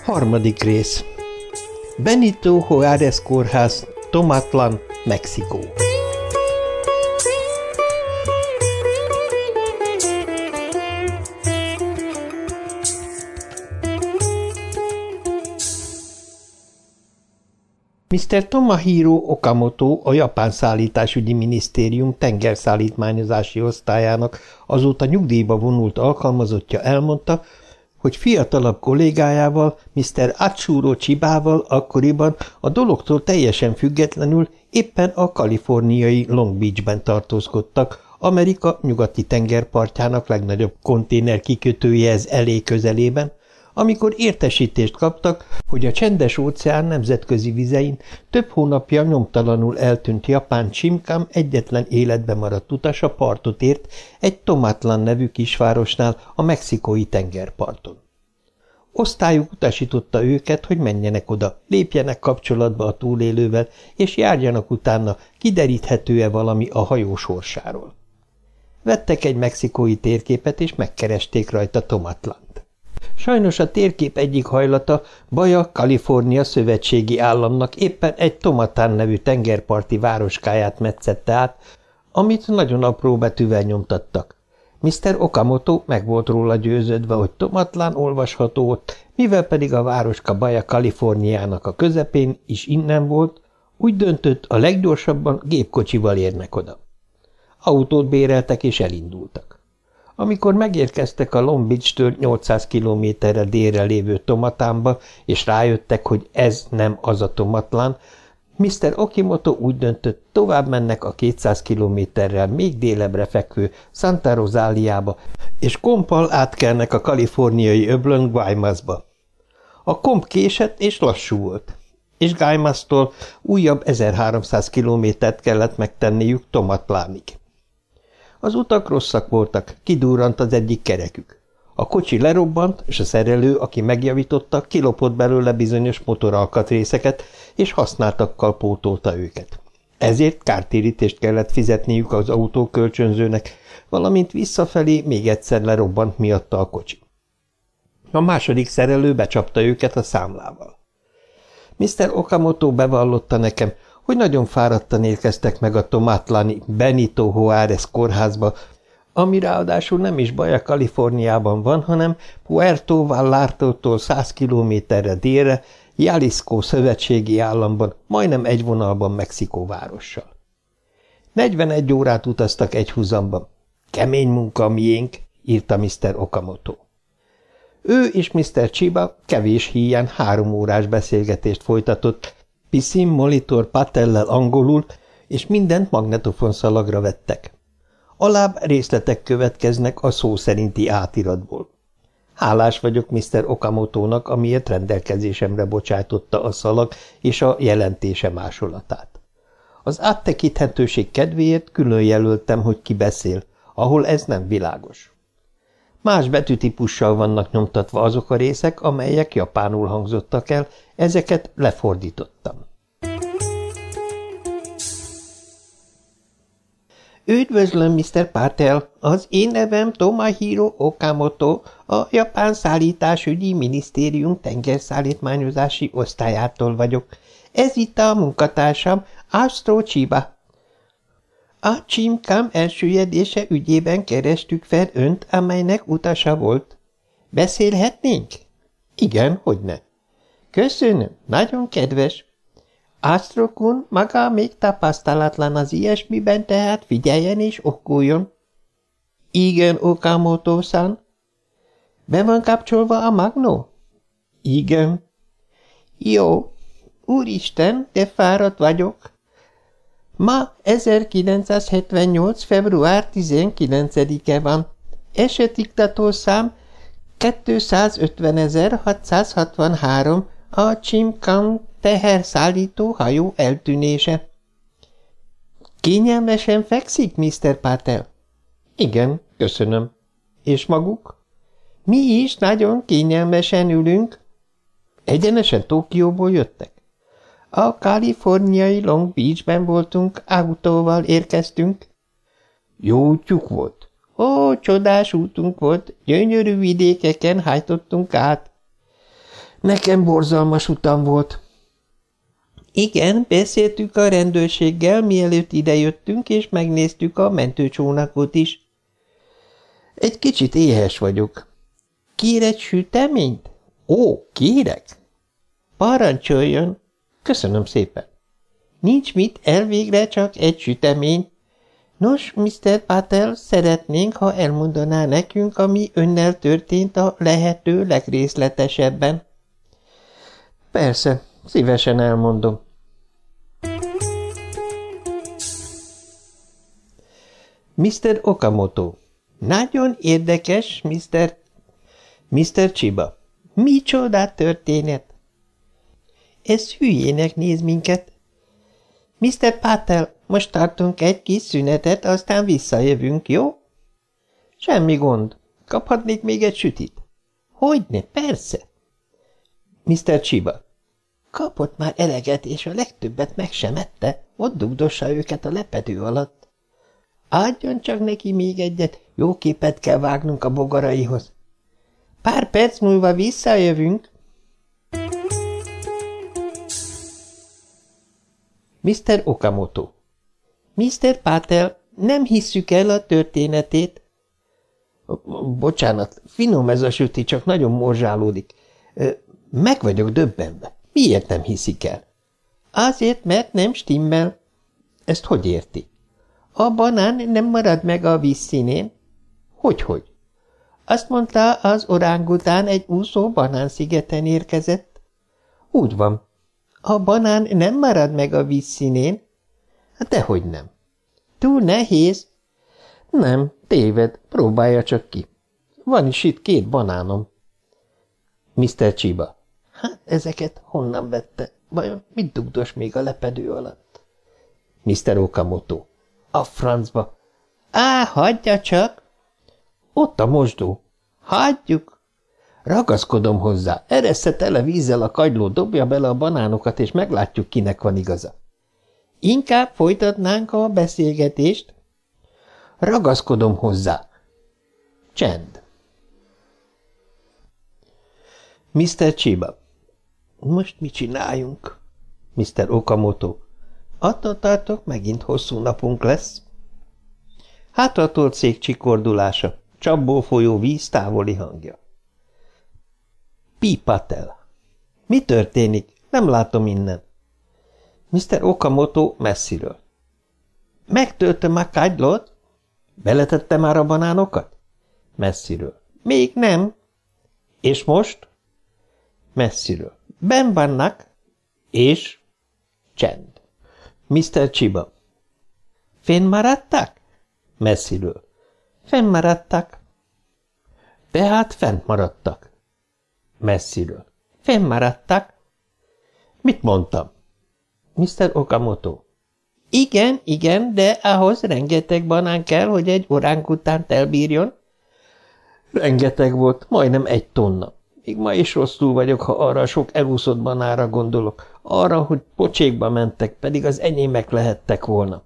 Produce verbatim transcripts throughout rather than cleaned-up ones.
Harmadik rész. Benito Juárez kórház, Tomatlan, Mexikó. miszter Tomohiro Okamoto, a Japán Szállításügyi Minisztérium tengerszállítmányozási osztályának azóta nyugdíjba vonult alkalmazottja elmondta, hogy fiatalabb kollégájával, miszter Atsuro Chibával akkoriban a dologtól teljesen függetlenül éppen a kaliforniai Long Beachben tartózkodtak, Amerika nyugati tengerpartjának legnagyobb konténer kikötőjehez elé közelében, amikor értesítést kaptak, hogy a Csendes-óceán nemzetközi vizein több hónapja nyomtalanul eltűnt japán Chimcam egyetlen életbe maradt utasa partot ért egy Tomatlan nevű kisvárosnál a mexikói tengerparton. Osztályuk utasította őket, hogy menjenek oda, lépjenek kapcsolatba a túlélővel, és járjanak utána, kideríthető-e valami a hajó sorsáról. Vettek egy mexikói térképet, és megkeresték rajta Tomatlant. Sajnos a térkép egyik hajlata Baja Kalifornia szövetségi államnak éppen egy Tomatán nevű tengerparti városkáját metszette át, amit nagyon apró betűvel nyomtattak. miszter Okamoto meg volt róla győződve, hogy Tomatlan olvasható ott, mivel pedig a városka Baja Kaliforniának a közepén is innen volt, úgy döntött, a leggyorsabban gépkocsival érnek oda. Autót béreltek és elindultak. Amikor megérkeztek a Long Beach-től nyolcszáz kilométerre délre lévő Tomatánba, és rájöttek, hogy ez nem az a Tomatlan, miszter Okimoto úgy döntött, tovább mennek a kétszáz kilométerrel még délebbre fekvő Santa Rosáliába, és kompal átkelnek a kaliforniai öblön Guaymasba. A komp késett és lassú volt, és Guaymastól újabb ezerháromszáz kilométert kellett megtenniük Tomatlánig. Az utak rosszak voltak, kidurrant az egyik kerekük. A kocsi lerobbant, és a szerelő, aki megjavította, kilopott belőle bizonyos motoralkatrészeket, és használtakkal pótolta őket. Ezért kártérítést kellett fizetniük az autókölcsönzőnek, valamint visszafelé még egyszer lerobbant miatta a kocsi. A második szerelő becsapta őket a számlával. miszter Okamoto bevallotta nekem, hogy nagyon fáradtan érkeztek meg a tomatlani Benito Juárez kórházba, ami ráadásul nem is Baja Kaliforniában van, hanem Puerto Vallartától száz kilométerre délre, Jalisco szövetségi államban, majdnem egy vonalban Mexikó várossal. negyvenegy órát utaztak egyhuzamban. Kemény munka a miénk, írta miszter Okamoto. Ő és miszter Chiba kevés híján három órás beszélgetést folytatott, Pisim Molitor Patellel angolul, és mindent magnetofonszalagra vettek. Alább részletek következnek a szó szerinti átiratból. Hálás vagyok miszter Okamotónak, amiért rendelkezésemre bocsájtotta a szalag és a jelentése másolatát. Az áttekinthetőség kedvéért külön jelöltem, hogy ki beszél, ahol ez nem világos. Más betűtípussal vannak nyomtatva azok a részek, amelyek japánul hangzottak el, ezeket lefordítottam. Üdvözlöm, miszter Patel! Az én nevem Tomohiro Okamoto, a Japán Szállításügyi Minisztérium tengerszállítmányozási osztályától vagyok. Ez itt a munkatársam, Atsuro Chiba. A Chimcam elsüllyedése ügyében kerestük fel önt, amelynek utasa volt. Beszélhetnénk? Igen, hogyne. Köszönöm, nagyon kedves. Atsuro-kun maga még tapasztalatlan az ilyesmiben, tehát figyeljen és okkuljon. Igen, Okamoto-san. Be van kapcsolva a magnó? Igen. Jó. Úristen, de fáradt vagyok. Ma ezerkilencszázhetvennyolc. február tizenkilencedike van. Esetdiktatórszám kétszázötvenezer-hatszázhatvanhárom, a Chimcam teherszállító hajó eltűnése. Kényelmesen fekszik, miszter Patel? Igen, köszönöm. És maguk? Mi is nagyon kényelmesen ülünk. Egyenesen Tokióból jöttek? A kaliforniai Long Beachben voltunk, autóval érkeztünk. Jó útjuk volt? Ó, csodás útunk volt, gyönyörű vidékeken hajtottunk át. Nekem borzalmas utam volt. Igen, beszéltük a rendőrséggel, mielőtt idejöttünk, és megnéztük a mentőcsónakot is. Egy kicsit éhes vagyok. Kér egy süteményt? Ó, kérek? Parancsoljon. Köszönöm szépen. Nincs mit, elvégre csak egy sütemény. Nos, miszter Patel, szeretnénk, ha elmondaná nekünk, ami önnel történt a lehető legrészletesebben. Persze, szívesen elmondom. miszter Okamoto. Nagyon érdekes, miszter miszter Chiba. Micsoda történet? Ez hülyének néz minket. miszter Patel, most tartunk egy kis szünetet, aztán visszajövünk, jó? Semmi gond. Kaphatnék még egy sütit? Hogyne, persze. miszter Chiba. Kapott már eleget, és a legtöbbet meg sem ette. Ott dugdossa őket a lepedő alatt. Adjon csak neki még egyet, jó képet kell vágnunk a bogaraihoz. Pár perc múlva visszajövünk. miszter Okamoto. miszter Patel, nem hisszük el a történetét. Bocsánat, finom ez a süti, csak nagyon morzsálódik. Meg vagyok döbbenve. Miért nem hiszik el? Azért, mert nem stimmel. Ezt hogy érti? A banán nem marad meg a víz színén. Hogyhogy? Azt mondta, az orángután egy úszó banánszigeten érkezett. Úgy van. A banán nem marad meg a víz színén. Dehogy nem. Túl nehéz. Nem, téved, próbálja csak ki. Van is itt két banánom. miszter Chiba. Hát ezeket honnan vette? Vajon mit dugdos még a lepedő alatt? miszter Okamoto. A francba. Á, hagyja csak. Ott a mosdó. Hagyjuk. Ragaszkodom hozzá. Eressze tele vízzel a kagylót, dobja bele a banánokat, és meglátjuk, kinek van igaza. Inkább folytatnánk a beszélgetést. Ragaszkodom hozzá. Csend. miszter Chiba. Most mit csináljunk? miszter Okamoto. Attól tartok, megint hosszú napunk lesz. Hátratolt szék csikordulása, csapból folyó víz távoli hangja. P. Patel. Mi történik? Nem látom innen. miszter Okamoto messziről. Megtöltöm a kagylót? Beletette már a banánokat? Messziről. Még nem. És most? Messziről. Benn vannak. És? Csend. miszter Chiba. Fennmaradtak? Messziről. Fennmaradtak. Tehát fent maradtak. Messziről. Fennmaradtak. Mit mondtam? miszter Okamoto. Igen, igen, de ahhoz rengeteg banán kell, hogy egy orángutánt elbírjon. Rengeteg volt, majdnem egy tonna. Még ma is rosszul vagyok, ha arra a sok elúszott banára gondolok. Arra, hogy pocsékba mentek, pedig az enyémek lehettek volna.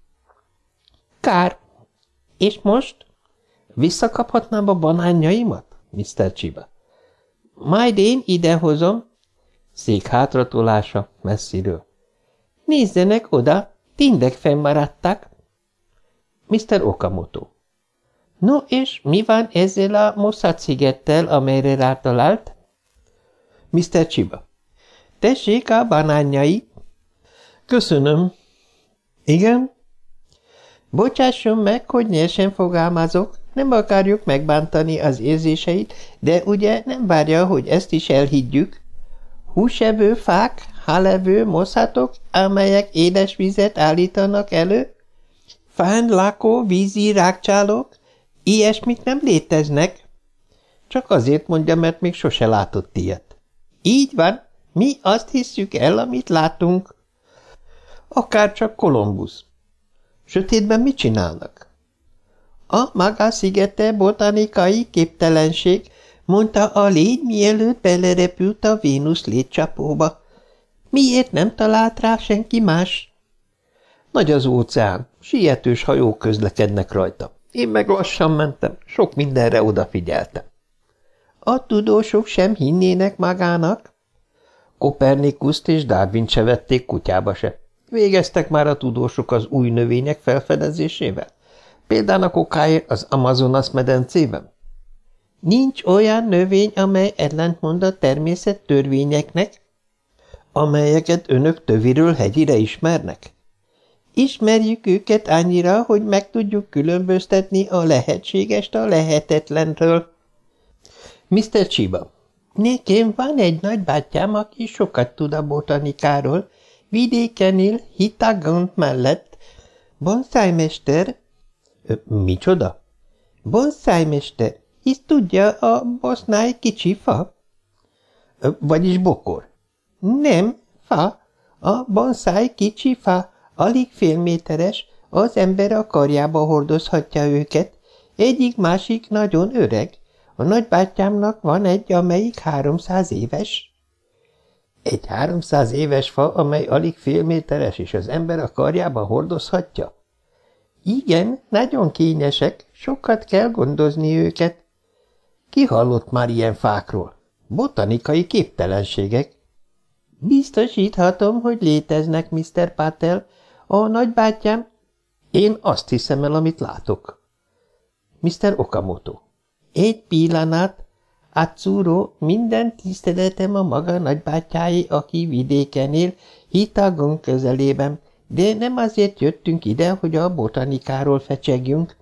Kár. És most? Visszakaphatnám a banánjaimat? miszter Chiba. Majd én idehozom. Szék hátratolása messziről. Nézzenek oda, tényleg fennmaradtak. miszter Okamoto. No, és mi van ezzel a Mossad-szigettel, amelyre rátalált? miszter Chiba. Tessék a banánjai. Köszönöm. Igen? Bocsásson meg, hogy nyersen fogalmazok, nem akarjuk megbántani az érzéseit, de ugye nem várja, hogy ezt is elhiggyük. Húsevő fák, halevő mosszatok, amelyek édesvizet állítanak elő? Fán, lakó, vízi rákcsálók? Ilyesmik nem léteznek. Csak azért mondja, mert még sose látott ilyet. Így van, mi azt hisszük el, amit látunk. Akár csak Kolumbusz. Sötétben mit csinálnak? A maga szigete botanikai képtelenség, mondta a légy, mielőtt belerepült a Vénusz légycsapóba. Miért nem talált rá senki más? Nagy az óceán, sietős hajók közlekednek rajta. Én meg lassan mentem, sok mindenre odafigyeltem. A tudósok sem hinnének magának? Kopernikuszt és Darwint se vették kutyába se. Végeztek már a tudósok az új növények felfedezésével? Például a kokáért az Amazonas medencében? Nincs olyan növény, amely ellentmond a természet törvényeknek, amelyeket önök töviről hegyire ismernek? Ismerjük őket annyira, hogy meg tudjuk különböztetni a lehetségest a lehetetlenről. miszter Chiba, nekem van egy nagybátyám, aki sokat tud a botanikáról, vidéken él, Hitagont mellett. Bonszájmester. Micsoda? Bonszájmester, hisz tudja, a bosznály kicsi fa. Vagyis bokor. Nem, fa. A bonszáj kicsi fa, alig félméteres, az ember a karjába hordozhatja őket. Egyik-másik nagyon öreg. A nagybátyámnak van egy, amelyik háromszáz éves. Egy háromszáz éves fa, amely alig félméteres, és az ember a karjába hordozhatja? Igen, nagyon kényesek, sokat kell gondozni őket. Ki hallott már ilyen fákról? Botanikai képtelenségek. Biztosíthatom, hogy léteznek, miszter Patel. A nagybátyám... Én azt hiszem el, amit látok. miszter Okamoto. Egy pillanat. Atsuro, minden tiszteletem a maga nagybátyáé, aki vidéken él, Hitagon közelében, de nem azért jöttünk ide, hogy a botanikáról fecsegjünk.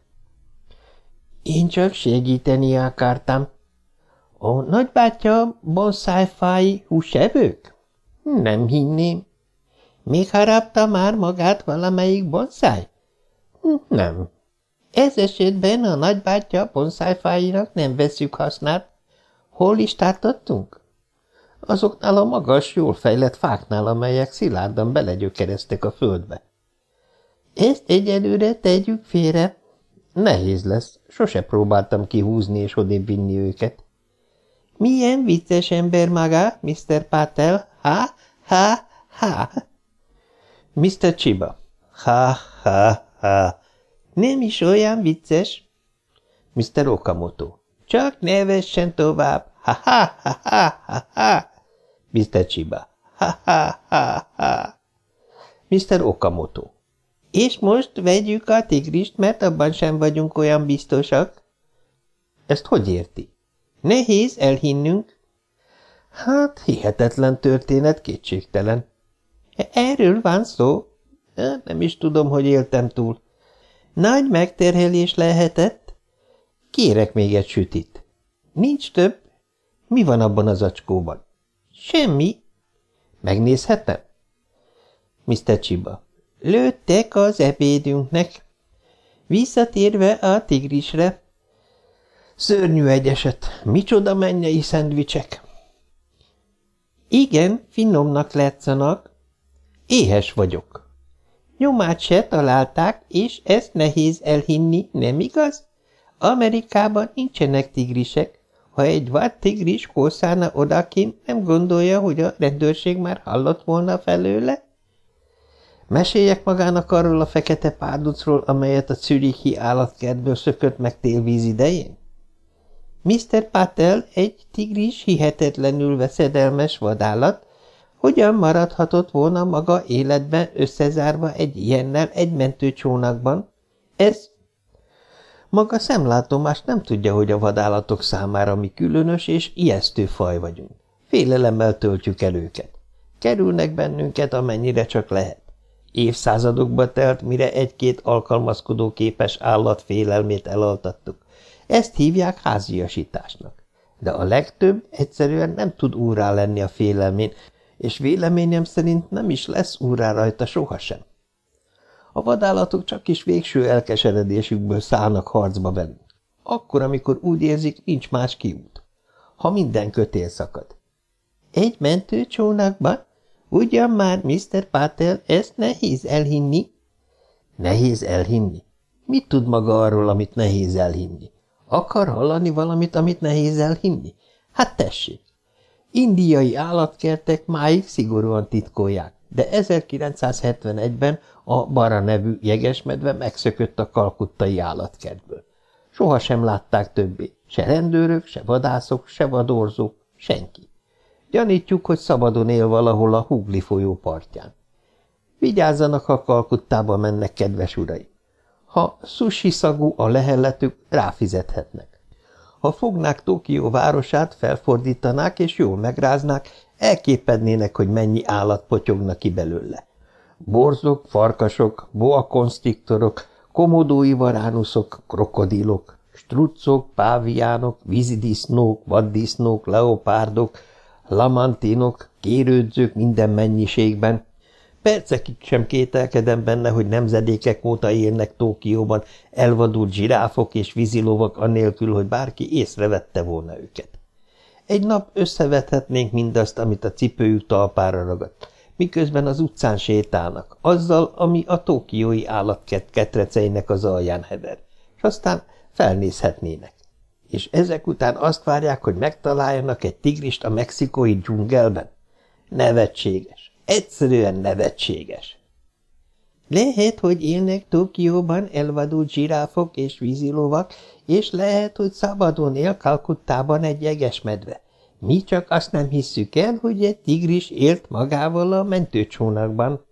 Én csak segíteni akartam. A nagybátya bonszájfái húsevők? Nem hinném. Még harapta már magát valamelyik bonszáj? Nem. Ez esetben a nagybátya bonszájfáinak nem veszük hasznát. Hol is tartottunk? Azoknál a magas, jól fejlett fáknál, amelyek szilárdan belegyökereztek a földbe. Ezt egyelőre tegyük félre. Nehéz lesz, sose próbáltam kihúzni és odébb vinni őket. Milyen vicces ember maga, miszter Patel, ha, ha, ha. miszter Chiba, ha, ha, ha. Nem is olyan vicces. miszter Okamoto, csak nevessen tovább, ha, ha, ha, ha, ha, ha. miszter Chiba, ha, ha, ha, ha. miszter Okamoto, és most vegyük a tigrist, mert abban sem vagyunk olyan biztosak. Ezt hogy érti? Nehéz elhinnünk. Hát, hihetetlen történet, kétségtelen. Erről van szó. Nem is tudom, hogy éltem túl. Nagy megterhelés lehetett. Kérek még egy sütit. Nincs több. Mi van abban az acskóban? Semmi. Megnézhetem? miszter Chiba, lőttek az ebédünknek. Visszatérve a tigrisre. Szörnyű egy eset. Micsoda mennyei szendvicsek. Igen, finomnak látszanak. Éhes vagyok. Nyomát se találták, és ezt nehéz elhinni, nem igaz? Amerikában nincsenek tigrisek. Ha egy vad tigris kószálna odakint, nem gondolja, hogy a rendőrség már hallott volna felőle? Meséljek magának arról a fekete párducról, amelyet a zürichi állatkertből szökött meg télvíz idején? miszter Patel, egy tigris hihetetlenül veszedelmes vadállat, hogyan maradhatott volna maga életben összezárva egy ilyennel egy mentőcsónakban? Ez... Maga szemlátomás nem tudja, hogy a vadállatok számára mi különös és ijesztő faj vagyunk. Félelemmel töltjük el őket. Kerülnek bennünket, amennyire csak lehet. Évszázadokba telt, mire egy-két alkalmazkodó képes állat félelmét elaltattuk. Ezt hívják háziasításnak. De a legtöbb egyszerűen nem tud úrrá lenni a félelmén, és véleményem szerint nem is lesz úrrá rajta sohasem. A vadállatok csak is végső elkeseredésükből szállnak harcba velünk. Akkor, amikor úgy érzik, nincs más kiút. Ha minden kötél szakad. Egy mentőcsónakban? Ugyan már, miszter Patel, ezt nehéz elhinni. Nehéz elhinni? Mit tud maga arról, amit nehéz elhinni? Akar hallani valamit, amit nehéz elhinni? Hát tessék! Indiai állatkertek máig szigorúan titkolják, de ezerkilencszázhetvenegyben a Bara nevű jegesmedve megszökött a kalkuttai állatkertből. Soha sem látták többé, se rendőrök, se vadászok, se vadorzók, senki. Gyanítjuk, hogy szabadon él valahol a Hugli folyó partján. Vigyázzanak, ha Kalkuttába mennek, kedves uraim. Ha sushi szagú a lehelletük, ráfizethetnek. Ha fognák Tokió városát, felfordítanák és jól megráznák, elképednének, hogy mennyi állat potyogna ki belőle. Borzok, farkasok, boa konstriktorok, komodói varánuszok, krokodilok, struccok, páviánok, vízidisznók, vaddisznók, leopárdok, lamantinok, kérődzők minden mennyiségben. Percekig sem kételkedem benne, hogy nemzedékek óta élnek Tokióban elvadult zsiráfok és vízilovak annélkül, hogy bárki észrevette volna őket. Egy nap összevethetnénk mindazt, amit a cipőjük talpára ragadt, miközben az utcán sétálnak, azzal, ami a tokiói állatkert ketreceinek az alján hever, és aztán felnézhetnének. És ezek után azt várják, hogy megtaláljanak egy tigrist a mexikói dzsungelben? Nevetséges. Egyszerűen nevetséges. Lehet, hogy élnek Tokióban elvadult zsiráfok és vízilovak, és lehet, hogy szabadon él Kalkuttában egy jegesmedve. Mi csak azt nem hisszük el, hogy egy tigris élt magával a mentőcsónakban.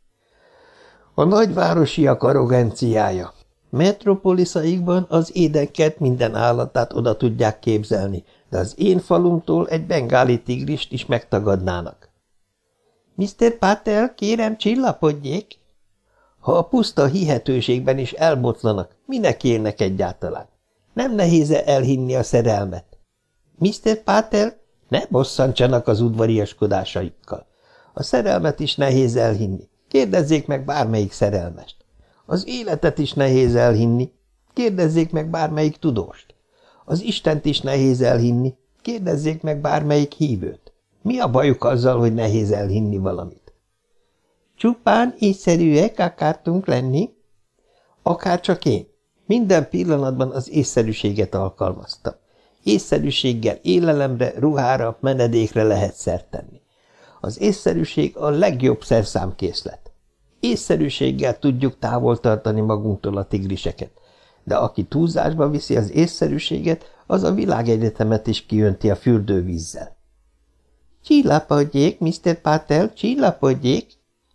A nagyvárosiak arroganciája. Metropoliszaikban az édenkert minden állatát oda tudják képzelni, de az én falumtól egy bengáli tigrist is megtagadnának. miszter Patel, kérem, csillapodjék! Ha a puszta hihetőségben is elbotlanak, minek élnek egyáltalán? Nem nehéz-e elhinni a szerelmet? miszter Patel, ne bosszantsanak az udvariaskodásaikkal. A szerelmet is nehéz elhinni. Kérdezzék meg bármelyik szerelmest. Az életet is nehéz elhinni. Kérdezzék meg bármelyik tudóst. Az Istent is nehéz elhinni. Kérdezzék meg bármelyik hívőt. Mi a bajuk azzal, hogy nehéz elhinni valamit? Csupán észszerűek akartunk lenni? Akárcsak én. Minden pillanatban az észszerűséget alkalmaztam. Észszerűséggel élelemre, ruhára, menedékre lehet szert tenni. Az észszerűség a legjobb szerszámkészlet. Észszerűséggel tudjuk távol tartani magunktól a tigriseket, de aki túlzásba viszi az észszerűséget, az a világegyetemet is kijönti a fürdővízzel. Csillapodjék, miszter Patel, csillapodjék!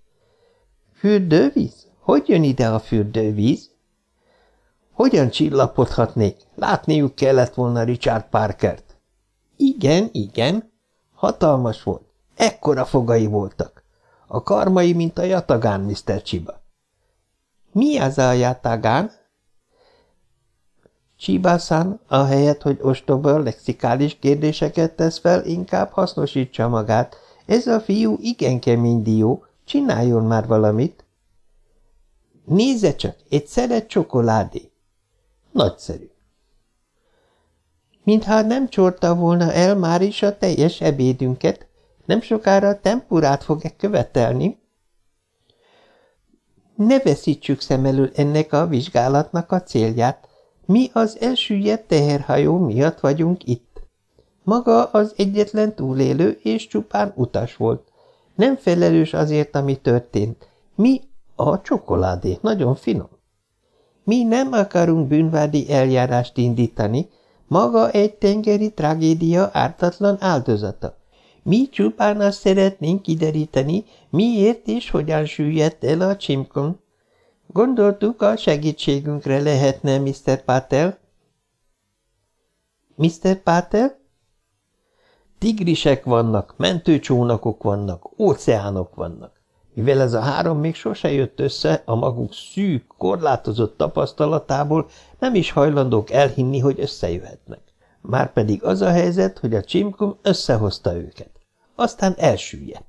Fürdővíz? Hogy jön ide a fürdővíz? Hogyan csillapodhatnék? Látniuk kellett volna Richard Parkert. Igen, igen. Hatalmas volt. Ekkora fogai voltak. A karmai, mint a jatagán, miszter Csiba. Mi az a jatagán? Csiba-san, ahelyett, hogy ostoba lexikális kérdéseket tesz fel, inkább hasznosítsa magát. Ez a fiú igen kemény dió, csináljon már valamit. Nézze csak, egy szelet csokoládé. Nagyszerű. Mintha nem csorta volna el már is a teljes ebédünket, nem sokára tempurát fog-e követelni? Ne veszítsük szem elől ennek a vizsgálatnak a célját. Mi az elsüllyedt teherhajó miatt vagyunk itt. Maga az egyetlen túlélő és csupán utas volt. Nem felelős azért, ami történt. Mi a csokoládé, nagyon finom. Mi nem akarunk bűnvádi eljárást indítani, maga egy tengeri tragédia ártatlan áldozata. Mi csupán azt szeretnénk kideríteni, miért és hogyan süllyedt el a csimkon. Gondoltuk, a segítségünkre lehetne, miszter Patel. miszter Patel? Tigrisek vannak, mentőcsónakok vannak, óceánok vannak. Mivel ez a három még sose jött össze, a maguk szűk, korlátozott tapasztalatából nem is hajlandók elhinni, hogy összejöhetnek. Márpedig az a helyzet, hogy a csimkum összehozta őket. Aztán elsüllyedt.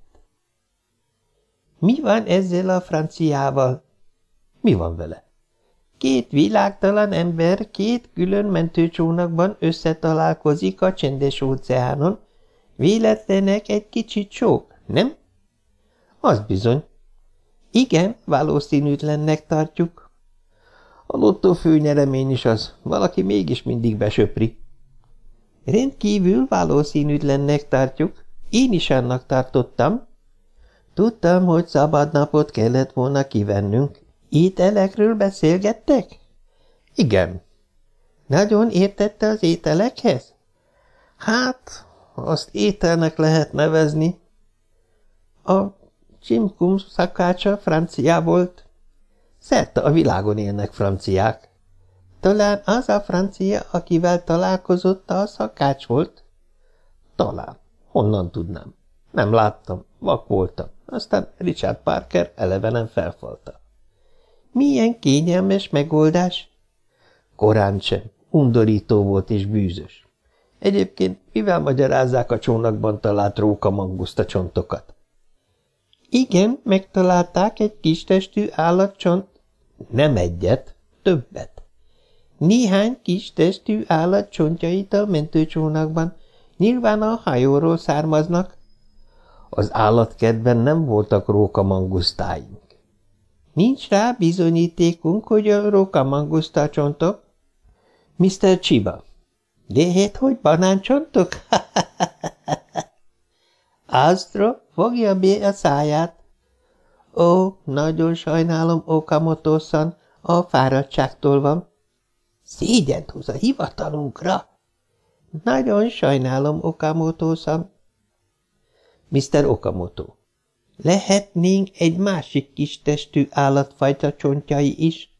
Mi van ezzel a franciával? Mi van vele? Két világtalan ember két külön mentőcsónakban összetalálkozik a csendes óceánon. Véletlenek egy kicsit sok, nem? Az bizony. Igen, valószínűtlennek tartjuk. A lottó főnyeremény is az, valaki mégis mindig besöpri. Rendkívül valószínűtlennek tartjuk. Én is annak tartottam. Tudtam, hogy szabad napot kellett volna kivennünk. Ételekről beszélgettek? Igen. Nagyon értette az ételekhez? Hát, azt ételnek lehet nevezni. A csimkum szakácsa francia volt. Szerte a világon élnek franciák. Talán az a francia, akivel találkozott, a szakács volt? Talán. Honnan tudnám? Nem láttam, vak voltam. Aztán Richard Parker elevenen felfalta. Milyen kényelmes megoldás? Korán sem. Undorító volt és bűzös. Egyébként mivel magyarázzák a csónakban talált rókamanguszta csontokat? Igen, megtalálták egy kis testű állatcsont. Nem egyet, többet. Néhány kis testű állat csontjait a mentőcsónakban. Nyilván a hajóról származnak. Az állatkertben nem voltak rókamangusztáink. Nincs rá bizonyítékunk, hogy a rókamanguszta csontok? miszter Chiba. Lehet, hogy banáncsontok? Astro, fogja be a száját. Ó, nagyon sajnálom, Okamoto-san, a fáradtságtól van. Szégyent hoz a hivatalunkra. Nagyon sajnálom, Okamoto-san. miszter Okamoto. Lehetnénk egy másik kis testű állatfajta csontjai is?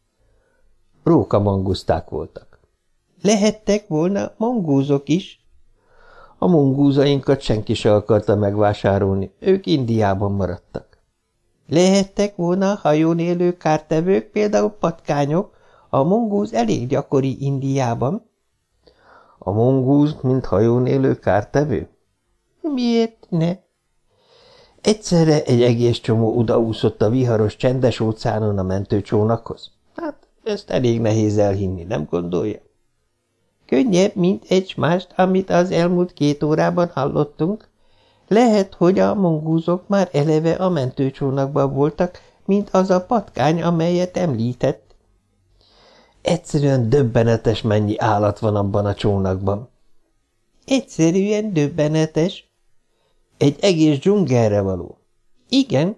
Rókamanguszták voltak. Lehettek volna mongúzok is? A mongúzainkat senki se akarta megvásárolni, ők Indiában maradtak. Lehettek volna hajón élő kártevők, például patkányok, a mongúz elég gyakori Indiában. A mongúz, mint hajón élő kártevő? Miért ne? Egyszerre egy egész csomó odaúszott a viharos csendes óceánon a mentőcsónakhoz. Hát, ezt elég nehéz elhinni, nem gondolja? Könnyebb, mint egy mást, amit az elmúlt két órában hallottunk. Lehet, hogy a mongúzok már eleve a mentőcsónakban voltak, mint az a patkány, amelyet említett. Egyszerűen döbbenetes, mennyi állat van abban a csónakban. Egyszerűen döbbenetes. Egy egész dzsungelre való. Igen.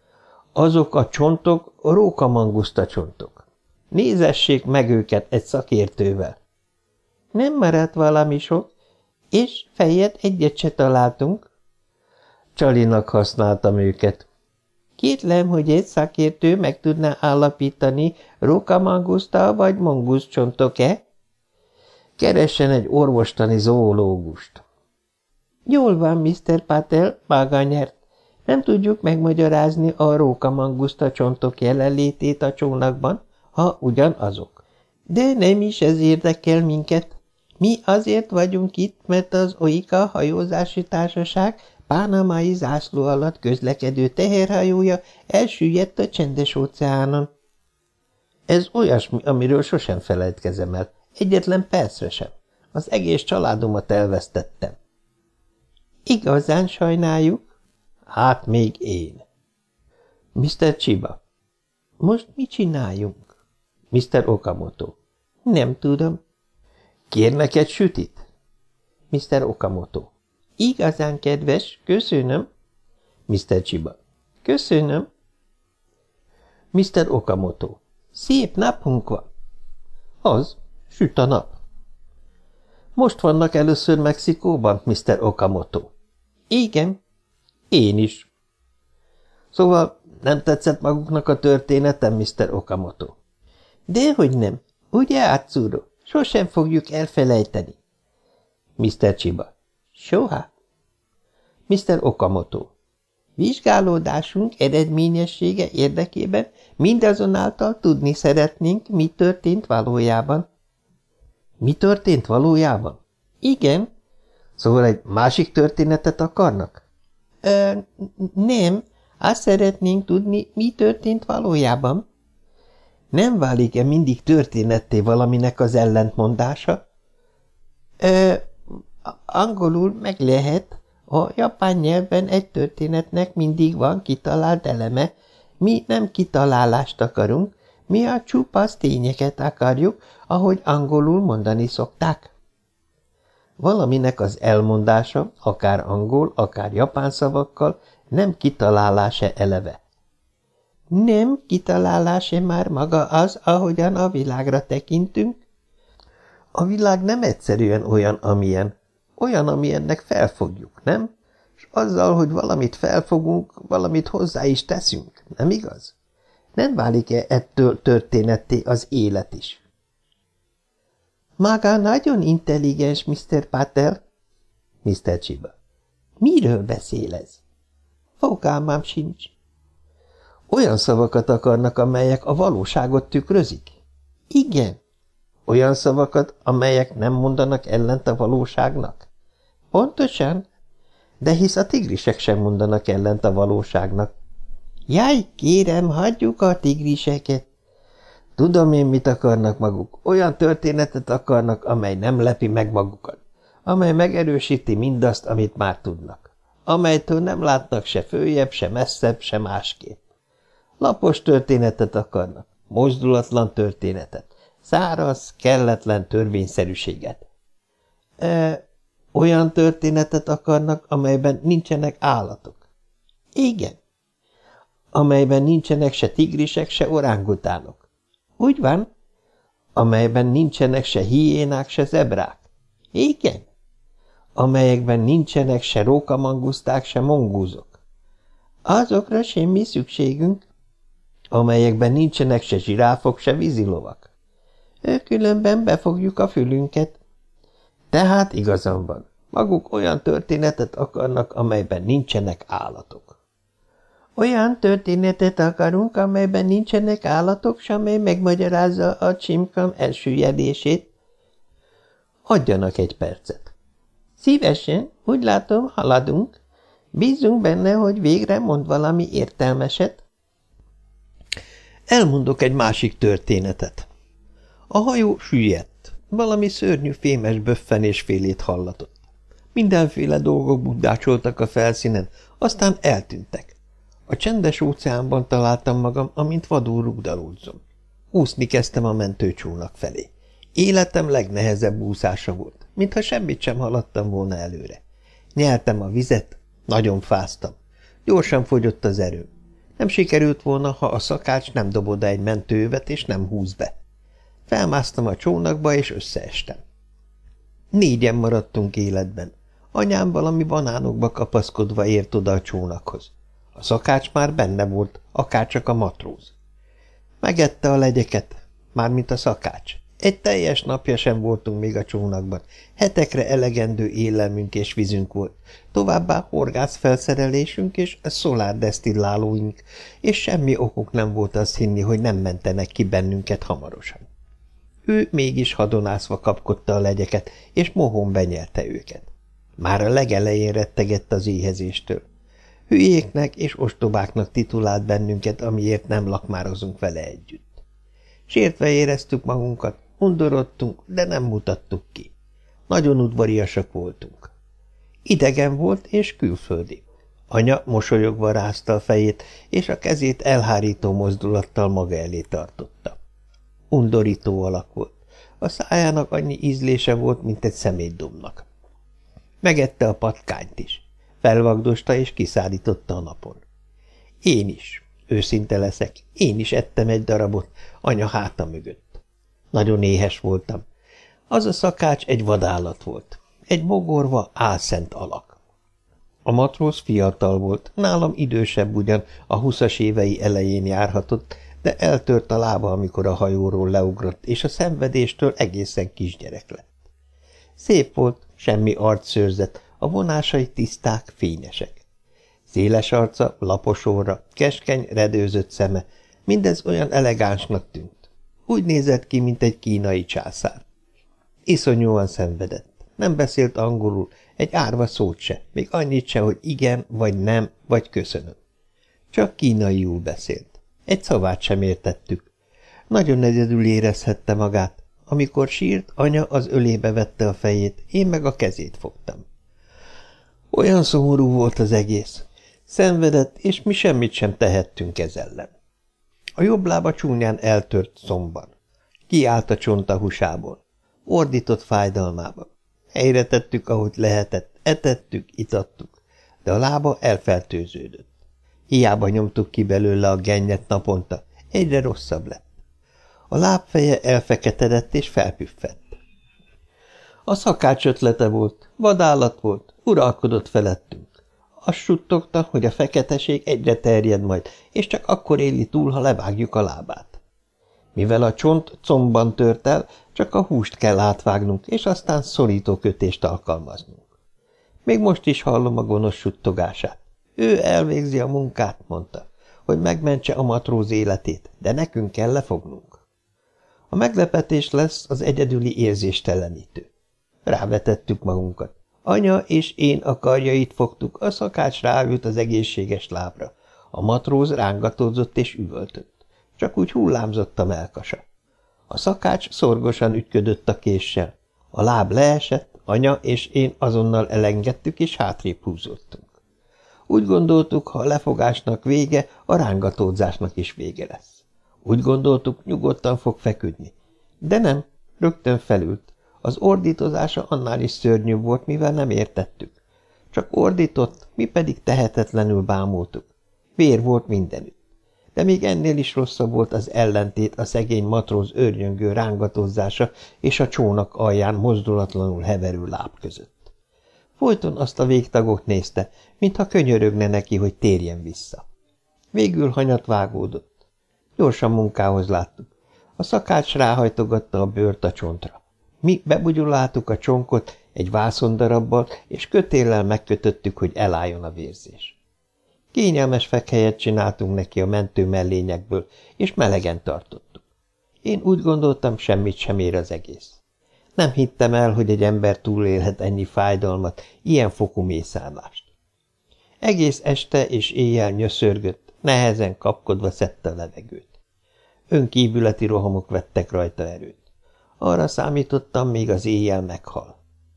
Azok a csontok rókamanguszta csontok. Nézessék meg őket egy szakértővel. Nem maradt valami sok, és fejet egyet se találtunk. Csalinak használtam őket. Kétlem, hogy egy szakértő meg tudná állapítani, rókamanguszta vagy mongusz csontok-e? Keressen egy orvostani zoológust. Jól van, miszter Patel, maga nyert. Nem tudjuk megmagyarázni a rókamanguszta csontok jelenlétét a csónakban, ha ugyanazok. De nem is ez érdekel minket. Mi azért vagyunk itt, mert az Oika hajózási társaság pánamai zászló alatt közlekedő teherhajója elsüllyedt a Csendes-óceánon. Ez olyasmi, amiről sosem felejtkezem el, egyetlen percre sem. Az egész családomat elvesztettem. Igazán sajnáljuk? Hát még én. miszter Chiba. Most mit csináljunk? miszter Okamoto. Nem tudom. Kérnek egy sütit? miszter Okamoto. Igazán kedves, köszönöm. miszter Chiba. Köszönöm. miszter Okamoto. Szép napunk van. Az, süt a nap. Most vannak először Mexikóban, miszter Okamoto. Igen. Én is. Szóval nem tetszett maguknak a történetem, miszter Okamoto? Dehogy nem. Ugye, Átsúro? Sosem fogjuk elfelejteni. miszter Chiba. Soha. miszter Okamoto. Vizsgálódásunk eredményessége érdekében mindazonáltal tudni szeretnénk, mi történt valójában. Mi történt valójában? Igen. Szóval egy másik történetet akarnak? Ö, nem. Azt szeretnénk tudni, mi történt valójában. Nem válik-e mindig történetté valaminek az ellentmondása? Ö, angolul meg lehet. A japán nyelvben egy történetnek mindig van kitalált eleme. Mi nem kitalálást akarunk, mi a csupasz tényeket akarjuk, ahogy angolul mondani szokták. Valaminek az elmondása, akár angol, akár japán szavakkal, nem kitalálása eleve. Nem kitalálása már maga az, ahogyan a világra tekintünk? A világ nem egyszerűen olyan, amilyen. Olyan, ami ennek felfogjuk, nem? És azzal, hogy valamit felfogunk, valamit hozzá is teszünk, nem igaz? Nem válik-e ettől történetté az élet is? Maga nagyon intelligens, miszter Patel. miszter Chiba. Miről beszél ez? Fogalmam sincs. Olyan szavakat akarnak, amelyek a valóságot tükrözik? Igen. Olyan szavakat, amelyek nem mondanak ellent a valóságnak? Pontosan. De hisz a tigrisek sem mondanak ellent a valóságnak. Jaj, kérem, hagyjuk a tigriseket. Tudom én, mit akarnak maguk. Olyan történetet akarnak, amely nem lepi meg magukat, amely megerősíti mindazt, amit már tudnak, amelytől nem látnak se följebb, se messzebb, se másképp. Lapos történetet akarnak, mozdulatlan történetet, száraz, kelletlen törvényszerűséget. E, olyan történetet akarnak, amelyben nincsenek állatok. Igen. Amelyben nincsenek se tigrisek, se orángutánok. Úgy van? Amelyben nincsenek se hiénák, se zebrák. Igen. Amelyekben nincsenek se rókamanguszták, se mongúzok. Azokra semmi szükségünk. Amelyekben nincsenek se zsiráfok, se vízilovak. Különben befogjuk a fülünket. Tehát igazam van. Maguk olyan történetet akarnak, amelyben nincsenek állatok. Olyan történetet akarunk, amelyben nincsenek állatok, s amely megmagyarázza a csimkam elsüllyedését. Adjanak egy percet. Szívesen, úgy látom, haladunk. Bízzunk benne, hogy végre mond valami értelmeset. Elmondok egy másik történetet. A hajó süllyedt, valami szörnyű fémes böffenésfélét hallatott. Mindenféle dolgok buddácsoltak a felszínen, aztán eltűntek. A csendes óceánban találtam magam, amint vadul rugdalódzom. Úszni kezdtem a mentőcsónak felé. Életem legnehezebb úszása volt, mintha semmit sem haladtam volna előre. Nyeltem a vizet, nagyon fáztam. Gyorsan fogyott az erőm. Nem sikerült volna, ha a szakács nem dob oda egy mentőövet és nem húz be. Felmásztam a csónakba, és összeestem. Négyen maradtunk életben. Anyám valami banánokba kapaszkodva ért oda a csónakhoz. A szakács már benne volt, akárcsak a matróz. Megette a legyeket, mármint a szakács. Egy teljes napja sem voltunk még a csónakban. Hetekre elegendő élelmünk és vízünk volt. Továbbá horgászfelszerelésünk és a szolárdesztillálóink, és semmi okuk nem volt azt hinni, hogy nem mentenek ki bennünket hamarosan. Ő mégis hadonászva kapkodta a legyeket, és mohón benyelte őket. Már a legelején rettegett az éhezéstől. Hülyéknek és ostobáknak titulált bennünket, amiért nem lakmározunk vele együtt. Sértve éreztük magunkat, undorodtunk, de nem mutattuk ki. Nagyon udvariasak voltunk. Idegen volt és külföldi. Anya mosolyogva rázta a fejét, és a kezét elhárító mozdulattal maga elé tartotta. Undorító alak volt. A szájának annyi ízlése volt, mint egy szemétdombnak. Megette a patkányt is. Felvagdosta és kiszállította a napon. Én is, őszinte leszek, én is ettem egy darabot, anya háta mögött. Nagyon éhes voltam. Az a szakács egy vadállat volt. Egy mogorva, álszent alak. A matróz fiatal volt, nálam idősebb ugyan, a huszas évei elején járhatott, de eltört a lába, amikor a hajóról leugrott, és a szenvedéstől egészen kisgyerek lett. Szép volt, semmi arcszőrzet, a vonásai tiszták, fényesek. Széles arca, lapos orra, keskeny, redőzött szeme, mindez olyan elegánsnak tűnt. Úgy nézett ki, mint egy kínai császár. Iszonyúan szenvedett. Nem beszélt angolul, egy árva szót se, még annyit se, hogy igen, vagy nem, vagy köszönöm. Csak kínaiul beszélt. Egy szavát sem értettük. Nagyon egyedül érezhette magát. Amikor sírt, anya az ölébe vette a fejét, én meg a kezét fogtam. Olyan szomorú volt az egész. Szenvedett, és mi semmit sem tehettünk ez ellen. A jobb lába csúnyán eltört szomban. Kiállt a csonta húsából. Ordított fájdalmában. Helyre tettük, ahogy lehetett, etettük, itattuk, de a lába elfertőződött. Hiába nyomtuk ki belőle a gennyet naponta, egyre rosszabb lett. A lábfeje elfeketedett és felpüffett. A szakács ötlete volt, vadállat volt, uralkodott felettünk. Azt suttogta, hogy a feketeség egyre terjed majd, és csak akkor éli túl, ha levágjuk a lábát. Mivel a csont combban tört el, csak a húst kell átvágnunk, és aztán szorító kötést alkalmaznunk. Még most is hallom a gonosz suttogását. Ő elvégzi a munkát, mondta, hogy megmentse a matróz életét, de nekünk kell lefognunk. A meglepetés lesz az egyedüli érzéstelenítő. Rávetettük magunkat. Anya és én a karjait fogtuk, a szakács ráült az egészséges lábra. A matróz rángatózott és üvöltött. Csak úgy hullámzott a mellkasa. A szakács szorgosan ügyködött a késsel. A láb leesett, anya és én azonnal elengedtük és hátrébb húzottunk. Úgy gondoltuk, ha a lefogásnak vége, a rángatódzásnak is vége lesz. Úgy gondoltuk, nyugodtan fog feküdni. De nem, rögtön felült. Az ordítozása annál is szörnyűbb volt, mivel nem értettük. Csak ordított, mi pedig tehetetlenül bámultuk. Vér volt mindenütt. De még ennél is rosszabb volt az ellentét a szegény matróz őrjöngő rángatózása és a csónak alján mozdulatlanul heverő láb között. Folyton azt a végtagot nézte, mintha könyörögne neki, hogy térjen vissza. Végül hanyat vágódott. Gyorsan munkához láttuk. A szakács ráhajtogatta a bőrt a csontra. Mi bebugyoláltuk a csonkot egy vászondarabbal, és kötéllel megkötöttük, hogy elálljon a vérzés. Kényelmes fekhelyet csináltunk neki a mentő mellényekből, és melegen tartottuk. Én úgy gondoltam, semmit sem ér az egész. Nem hittem el, hogy egy ember túlélhet ennyi fájdalmat, ilyen fokú mészárlást. Egész este és éjjel nyöszörgött, nehezen kapkodva szedte a levegőt. Önkívületi rohamok vettek rajta erőt. Arra számítottam, még az éjjel meghal.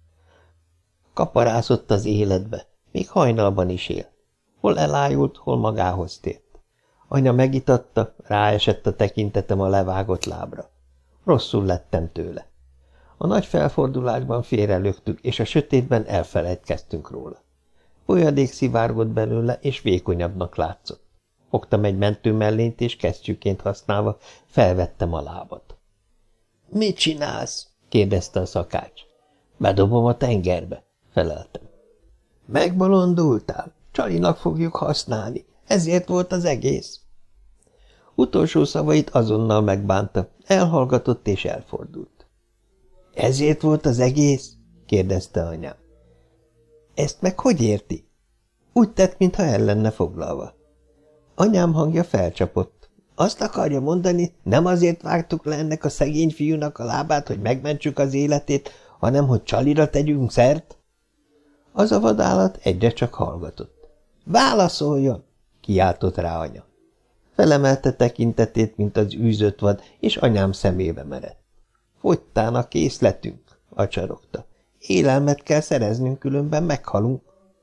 Kaparászott az életbe, még hajnalban is él. Hol elájult, hol magához tért. Anya megitatta, ráesett a tekintetem a levágott lábra. Rosszul lettem tőle. A nagy felfordulásban félrelögtük, és a sötétben elfelejtkeztünk róla. Folyadék szivárgott belőle, és vékonyabbnak látszott. Fogtam egy mentőmellényt, és kesztyűként használva felvettem a lábat. – Mit csinálsz? – kérdezte a szakács. – Bedobom a tengerbe – feleltem. – Megbolondultál? Csalinak fogjuk használni. Ezért volt az egész. Utolsó szavait azonnal megbánta, elhallgatott és elfordult. – Ezért volt az egész? – kérdezte anyám. – Ezt meg hogy érti? Úgy tett, mintha el lenne foglalva. Anyám hangja felcsapott. Azt akarja mondani, nem azért vágtuk le ennek a szegény fiúnak a lábát, hogy megmentsük az életét, hanem hogy csalira tegyünk szert? Az a vadállat egyre csak hallgatott. Válaszoljon! Kiáltott rá anya. Felemelte tekintetét, mint az űzött vad, és anyám szemébe merett. Fogytán a készletünk, acsarogta. Élelmet kell szereznünk, különben meghalunk.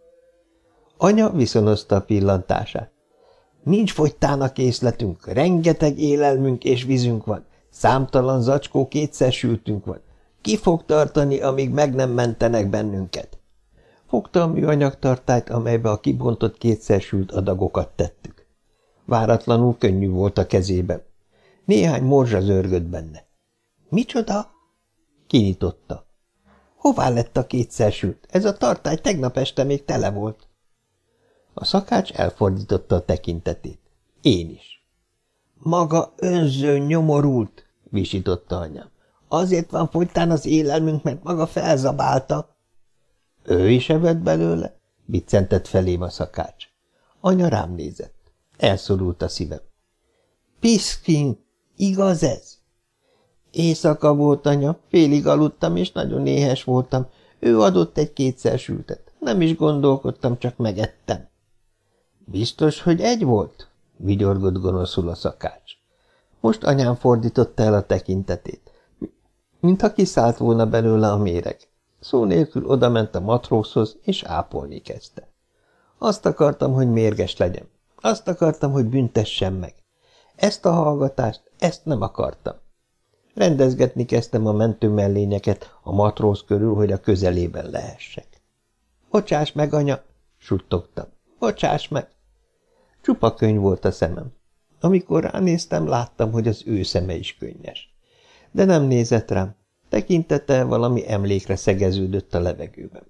Anya viszonozta a pillantását. Nincs fogytán a készletünk, rengeteg élelmünk és vízünk van, számtalan zacskó kétszer sültünk van. Ki fog tartani, amíg meg nem mentenek bennünket? Fogta a műanyagtartályt, amelybe a kibontott kétszer sült adagokat tettük. Váratlanul könnyű volt a kezében. Néhány morzsa zörgött benne. Micsoda? Kinyitotta. Hová lett a kétszer sült? Ez a tartály tegnap este még tele volt. A szakács elfordította a tekintetét. Én is. Maga önző nyomorult, visította anyám. Azért van fogytán az élelmünk, mert maga felzabálta. Ő is evett belőle? Biccentett felém a szakács. Anya rám nézett. Elszorult a szívem. Piszkin, igaz ez? Éjszaka volt, anya, félig aludtam, és nagyon éhes voltam. Ő adott egy kétszer sültet. Nem is gondolkodtam, csak megettem. Biztos, hogy egy volt? Vigyorgott gonoszul a szakács. Most anyám fordította el a tekintetét, mintha kiszállt volna belőle a méreg. Szó nélkül odament a matrózhoz, és ápolni kezdte. Azt akartam, hogy mérges legyen. Azt akartam, hogy büntessem meg. Ezt a hallgatást, ezt nem akartam. Rendezgetni kezdtem a mentőmellényeket a matróz körül, hogy a közelében lehessek. Bocsáss meg, anya, suttogtam. Bocsáss meg. Csupa könny volt a szemem. Amikor ránéztem, láttam, hogy az ő szeme is könnyes. De nem nézett rám. Tekintete valami emlékre szegeződött a levegőben.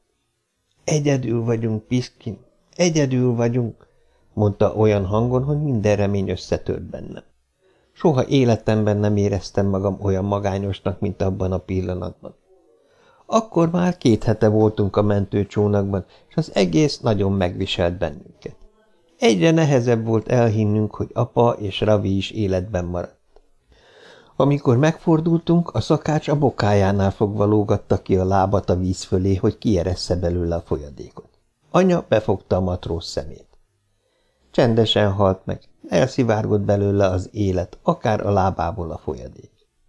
Egyedül vagyunk, Piskin, egyedül vagyunk, mondta olyan hangon, hogy minden remény összetört bennem. Soha életemben nem éreztem magam olyan magányosnak, mint abban a pillanatban. Akkor már két hete voltunk a mentőcsónakban, és az egész nagyon megviselt bennünket. Egyre nehezebb volt elhinnünk, hogy apa és Ravi is életben maradt. Amikor megfordultunk, a szakács a bokájánál fogva lógatta ki a lábat a víz fölé, hogy kieressze belőle a folyadékot. Anya befogta a matróz szemét. Csendesen halt meg, elszivárgott belőle az élet, akár a lábából a folyadék.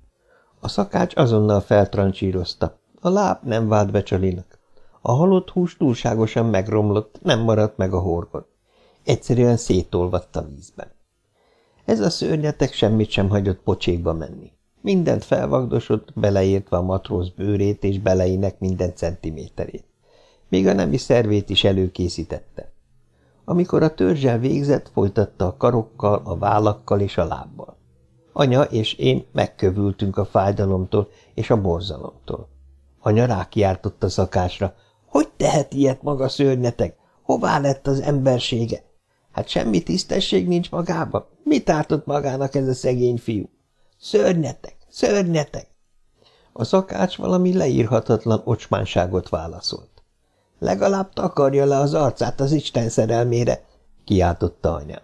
A szakács azonnal feltrancsírozta, a láb nem vált be Csalinak. A halott hús túlságosan megromlott, nem maradt meg a horgon. Egyszerűen szétolvadt a vízben. Ez a szörnyetek semmit sem hagyott pocsékba menni. Mindent felvagdosott, beleértve a matróz bőrét és beleinek minden centiméterét. Még a nemi szervét is előkészítette. Amikor a törzsel végzett, folytatta a karokkal, a vállakkal és a lábbal. Anya és én megkövültünk a fájdalomtól és a borzalomtól. Anya rákiáltott a szakácsra. Hogy tehet ilyet maga szörnyeteg? Hová lett az embersége? Hát semmi tisztesség nincs magában. Mit ártott magának ez a szegény fiú? Szörnyeteg, szörnyeteg! A szakács valami leírhatatlan ocsmánságot válaszolt. Legalább takarja le az arcát az Isten szerelmére, kiáltotta anyám.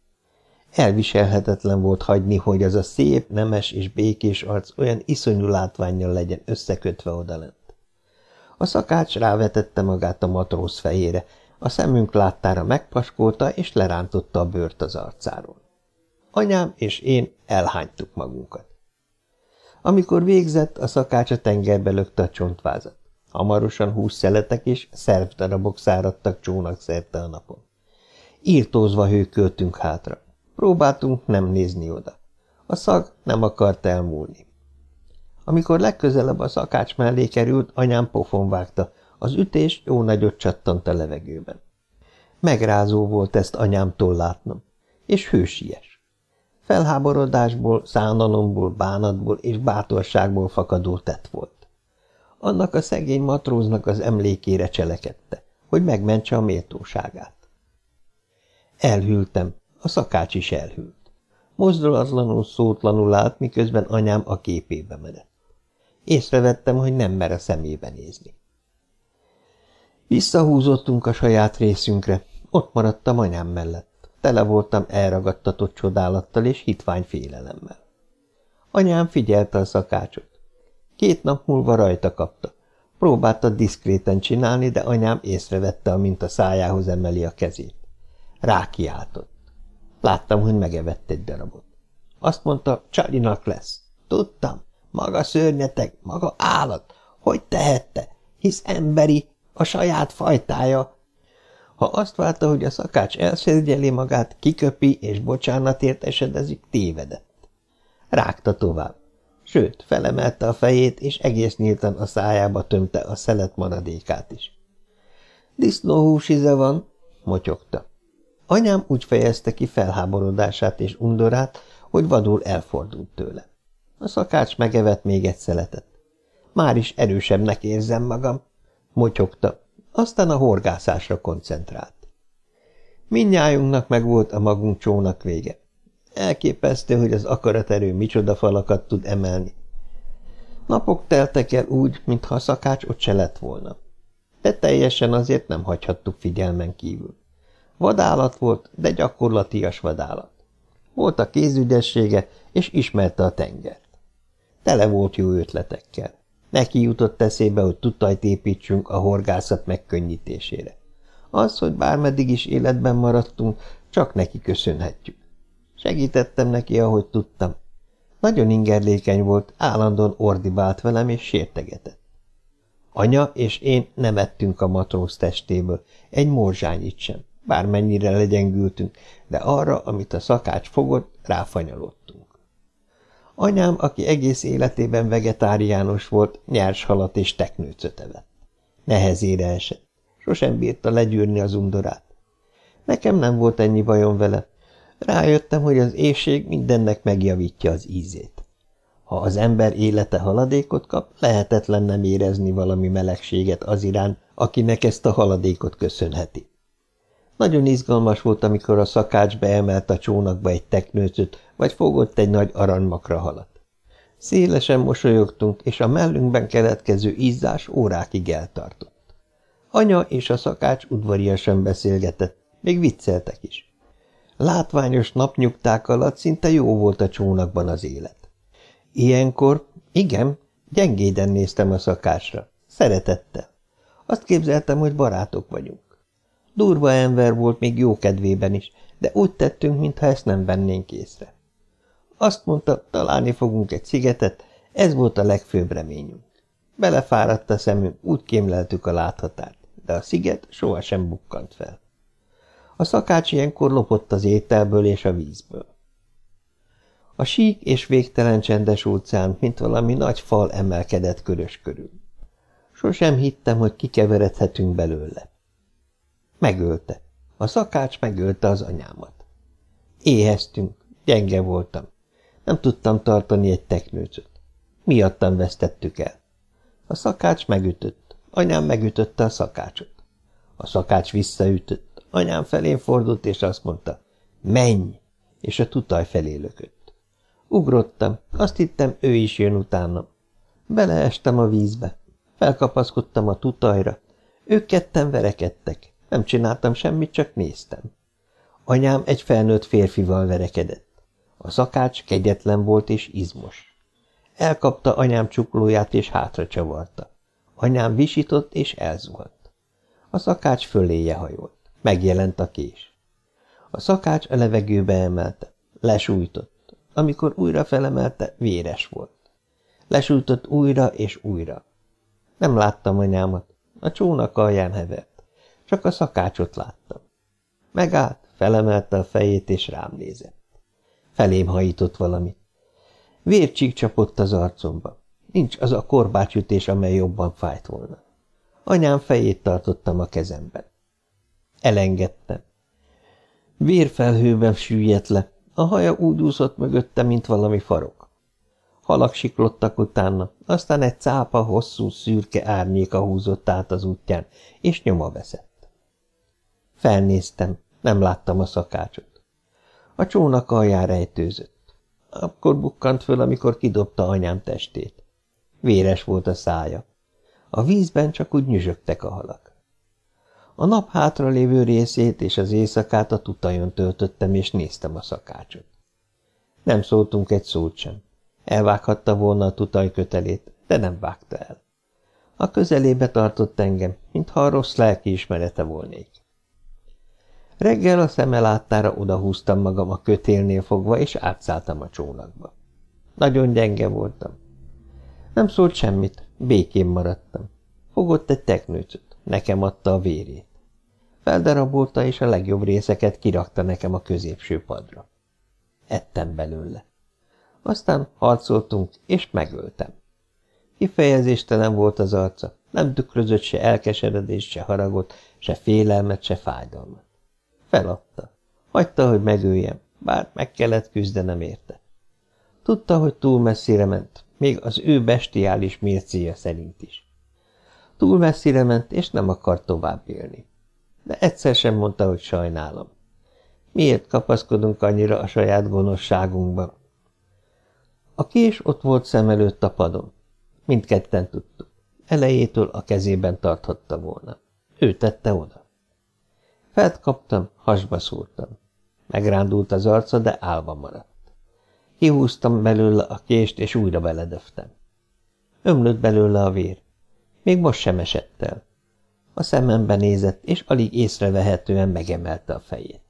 Elviselhetetlen volt hagyni, hogy az a szép, nemes és békés arc olyan iszonyú látvánnyal legyen összekötve odalent. A szakács rávetette magát a matróz fejére, a szemünk láttára megpaskolta és lerántotta a bőrt az arcáról. Anyám és én elhánytuk magunkat. Amikor végzett, a szakács a tengerbe lökte a csontvázat. Hamarosan hússzeletek és szervdarabok száradtak csónakszerte a napon. Írtózva hőköltünk hátra. Próbáltunk nem nézni oda. A szag nem akart elmúlni. Amikor legközelebb a szakács mellé került, anyám pofon vágta, az ütés jó nagyot csattant a levegőben. Megrázó volt ezt anyámtól látnom, és hősies. Felháborodásból, szánalomból, bánatból és bátorságból fakadó tett volt. Annak a szegény matróznak az emlékére cselekedte, hogy megmentse a méltóságát. Elhűltem, a szakács is elhűlt. Mozdulatlanul, szótlanul állt, miközben anyám a képébe medett. Észrevettem, hogy nem mer a szemébe nézni. Visszahúzottunk a saját részünkre, ott maradtam anyám mellett. Tele voltam elragadtatott csodálattal és hitvány félelemmel. Anyám figyelte a szakácsot. Két nap múlva rajta kapta. Próbálta diszkréten csinálni, de anyám észrevette, amint a szájához emeli a kezét. Rákiáltott. Láttam, hogy megevett egy darabot. Azt mondta, Csalinak lesz. Tudtam. Maga szörnyeteg, maga állat. Hogy tehette? Hisz emberi, a saját fajtája. Ha azt várta, hogy a szakács elszégyenli magát, kiköpi és bocsánatért esedezik, tévedett. Rágta tovább. Sőt, felemelte a fejét, és egész nyíltan a szájába tömte a szelet maradékát is. Disznóhús íze van, motyogta. Anyám úgy fejezte ki felháborodását és undorát, hogy vadul elfordult tőle. A szakács megevett még egy szeletet. Már is erősebbnek érzem magam, motyogta, aztán a horgászásra koncentrált. Mindnyájunknak megvolt a magunk csónak vége. Elképesztő, hogy az akaraterő micsoda falakat tud emelni. Napok teltek el úgy, mintha a szakács ott se lett volna. De teljesen azért nem hagyhattuk figyelmen kívül. Vadállat volt, de gyakorlatias vadállat. Volt a kézügyessége, és ismerte a tengert. Tele volt jó ötletekkel. Neki jutott eszébe, hogy tutajt építsünk a horgászat megkönnyítésére. Az, hogy bármeddig is életben maradtunk, csak neki köszönhetjük. Segítettem neki, ahogy tudtam. Nagyon ingerlékeny volt, állandóan ordibált velem és sértegetett. Anya és én nem ettünk a matróz testéből, egy morzsányit sem, bármennyire legyengültünk, de arra, amit a szakács fogott, ráfanyalodtunk. Anyám, aki egész életében vegetáriánus volt, nyers halat és teknőcöt evett. Nehezére esett. Sosem bírta legyűrni az undorát. Nekem nem volt ennyi bajom vele. Rájöttem, hogy az éhség mindennek megjavítja az ízét. Ha az ember élete haladékot kap, lehetetlen nem érezni valami melegséget az iránt, akinek ezt a haladékot köszönheti. Nagyon izgalmas volt, amikor a szakács beemelt a csónakba egy teknőcöt, vagy fogott egy nagy aranymakra halat. Szélesen mosolyogtunk, és a mellünkben keletkező izzás órákig eltartott. Anya és a szakács udvariasan beszélgetett, még vicceltek is. Látványos napnyugták alatt szinte jó volt a csónakban az élet. Ilyenkor, igen, gyengéden néztem a szakácsra, szeretettel. Azt képzeltem, hogy barátok vagyunk. Durva ember volt még jó kedvében is, de úgy tettünk, mintha ezt nem vennénk észre. Azt mondta, találni fogunk egy szigetet, ez volt a legfőbb reményünk. Belefáradt a szemünk, úgy kémleltük a láthatárt, de a sziget sohasem bukkant fel. A szakács ilyenkor lopott az ételből és a vízből. A sík és végtelen csendes óceán, mint valami nagy fal emelkedett körös körül. Sosem hittem, hogy kikeveredhetünk belőle. Megölte. A szakács megölte az anyámat. Éheztünk, gyenge voltam. Nem tudtam tartani egy teknőcöt. Miattam vesztettük el. A szakács megütött, anyám megütötte a szakácsot. A szakács visszaütött, anyám felén fordult, és azt mondta, menj, és a tutaj felé lökött. Ugrottam, azt hittem, ő is jön utánam. Beleestem a vízbe, felkapaszkodtam a tutajra, ők ketten verekedtek, nem csináltam semmit, csak néztem. Anyám egy felnőtt férfival verekedett. A szakács kegyetlen volt és izmos. Elkapta anyám csuklóját és hátra csavarta. Anyám visított és elzuhant. A szakács föléje hajolt. Megjelent a kés. A szakács a levegőbe emelte. Lesújtott. Amikor újra felemelte, véres volt. Lesújtott újra és újra. Nem láttam anyámat. A csónak alján hevert. Csak a szakácsot láttam. Megállt, felemelte a fejét és rám nézett. Felém hajított valamit. Vércsík csapott az arcomba. Nincs az a korbácsütés, amely jobban fájt volna. Anyám fejét tartottam a kezemben. Elengedtem. Vérfelhőben süllyedt le. A haja úgy úszott mögötte, mint valami farok. Halak siklottak utána, aztán egy cápa hosszú, szürke árnyéka húzott át az útján, és nyoma veszett. Felnéztem, nem láttam a szakácsot. A csónak alján rejtőzött. Akkor bukkant föl, amikor kidobta anyám testét. Véres volt a szája. A vízben csak úgy nyüzsögtek a halak. A nap hátralévő részét és az éjszakát a tutajon töltöttem, és néztem a szakácsot. Nem szóltunk egy szót sem. Elvághatta volna a tutaj kötelét, de nem vágta el. A közelébe tartott engem, mintha a rossz lelkiismerete volnék. Reggel a szeme láttára odahúztam magam a kötélnél fogva, és átszálltam a csónakba. Nagyon gyenge voltam. Nem szólt semmit, békén maradtam. Fogott egy teknőcöt, nekem adta a vérét. Feldarabolta, és a legjobb részeket kirakta nekem a középső padra. Ettem belőle. Aztán harcoltunk, és megöltem. Kifejezéstelen volt az arca, nem tükrözött se elkeseredést, se haragot, se félelmet, se fájdalmat. Feladta. Hagyta, hogy megöljem, bár meg kellett küzdenem érte. Tudta, hogy túl messzire ment, még az ő bestiális mércéje szerint is. Túl messzire ment, és nem akart tovább élni. De egyszer sem mondta, hogy sajnálom. Miért kapaszkodunk annyira a saját gonoszságunkba? A kés ott volt szem előtt a padon. Mindketten tudtuk. Elejétől a kezében tarthatta volna. Ő tette oda. Felt kaptam, hasba szúrtam. Megrándult az arca, de állva maradt. Kihúztam belőle a kést, és újra beledöftem. Ömlött belőle a vér. Még most sem esett el. A szemembe nézett, és alig észrevehetően megemelte a fejét.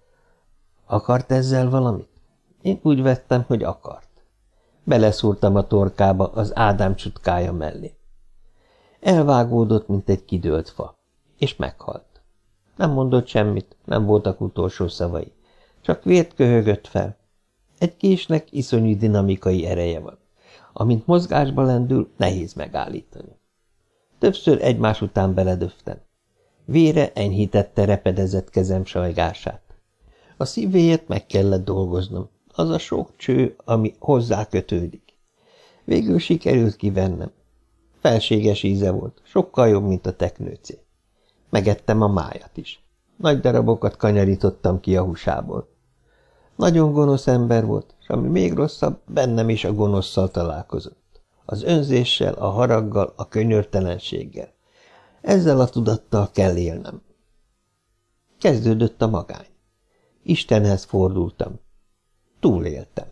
Akart ezzel valamit? Én úgy vettem, hogy akart. Beleszúrtam a torkába az Ádám csutkája mellé. Elvágódott, mint egy kidőlt fa, és meghalt. Nem mondott semmit, nem voltak utolsó szavai, csak vért köhögött fel. Egy késnek iszonyú dinamikai ereje van. Amint mozgásba lendül, nehéz megállítani. Többször egymás után beledöftem. Vére enyhítette repedezett kezem sajgását. A szívéért meg kellett dolgoznom, az a sok cső, ami hozzá kötődik. Végül sikerült kivennem. Felséges íze volt, sokkal jobb, mint a teknőcé. Megettem a májat is. Nagy darabokat kanyarítottam ki a húsából. Nagyon gonosz ember volt, és ami még rosszabb, bennem is a gonoszszal találkozott. Az önzéssel, a haraggal, a könyörtelenséggel. Ezzel a tudattal kell élnem. Kezdődött a magány. Istenhez fordultam. Túléltem.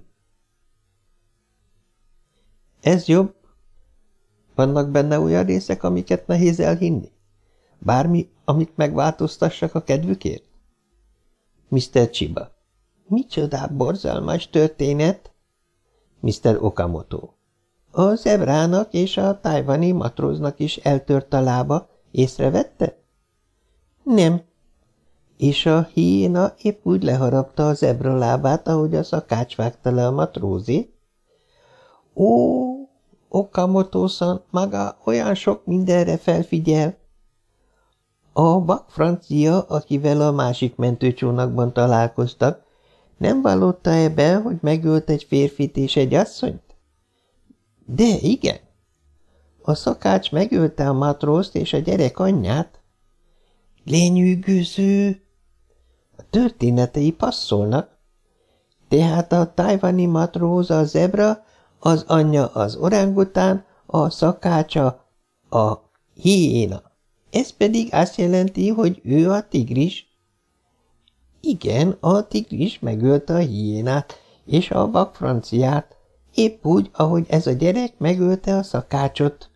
Ez jobb? Vannak benne olyan részek, amiket nehéz elhinni? Bármi, amit megváltoztassak a kedvükért? miszter Chiba. Micsoda borzalmas történet? miszter Okamoto. A zebrának és a tajvani matróznak is eltört a lába, észrevette? Nem. És a hiéna épp úgy leharapta a zebra lábát, ahogy a szakács vágta le a matrózét? Ó, Okamoto-san maga olyan sok mindenre felfigyel. A vak francia, akivel a másik mentőcsónakban találkoztak, nem vallotta-e be, hogy megölt egy férfit és egy asszonyt? De igen. A szakács megölte a matrózt és a gyerek anyját. Lenyűgöző! A történetei passzolnak. Tehát a tajvani matróz a zebra, az anyja az orangután, a szakácsa a hiéna. Ez pedig azt jelenti, hogy ő a tigris. Igen, a tigris megölte a hiénát és a vakfranciát, épp úgy, ahogy ez a gyerek megölte a szakácsot.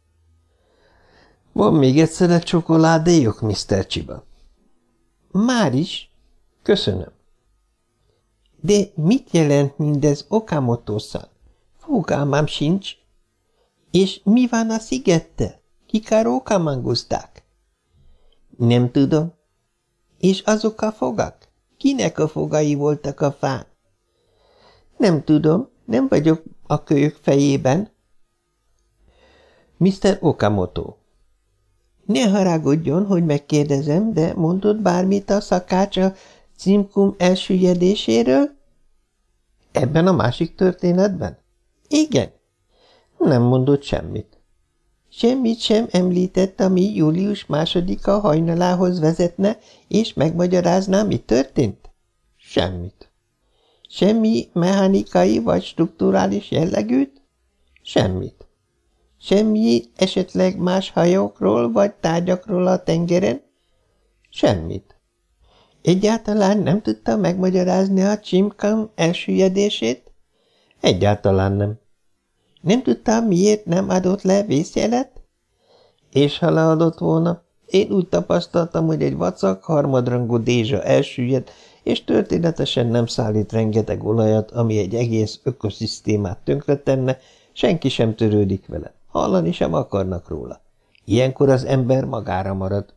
Van még egy szelet csokoládéjuk, miszter Chiba? Már is. Köszönöm. De mit jelent mindez, Okamoto-san? Fogalmam sincs. És mi van a szigettel? Kik a rókamanguzták? Nem tudom. És azok a fogak? Kinek a fogai voltak a fán? Nem tudom, nem vagyok a kölyök fejében. miszter Okamoto. Ne haragudjon, hogy megkérdezem, de mondott bármit a szakács a cimkum elsüllyedéséről? Ebben a másik történetben? Igen. Nem mondott semmit. Semmit sem említett, ami július másodika hajnalához vezetne, és megmagyarázná, mi történt? Semmit. Semmi mechanikai vagy strukturális jellegűt? Semmit. Semmi esetleg más hajókról vagy tárgyakról a tengeren? Semmit. Egyáltalán nem tudta megmagyarázni a csimkam elsüllyedését? Egyáltalán nem. Nem tudtam, miért nem adott le vészjelet? És ha leadott volna, én úgy tapasztaltam, hogy egy vacak harmadrangú dézsa elsüllyedt, és történetesen nem szállít rengeteg olajat, ami egy egész ökoszisztémát tönkretenne, senki sem törődik vele, hallani sem akarnak róla. Ilyenkor az ember magára marad.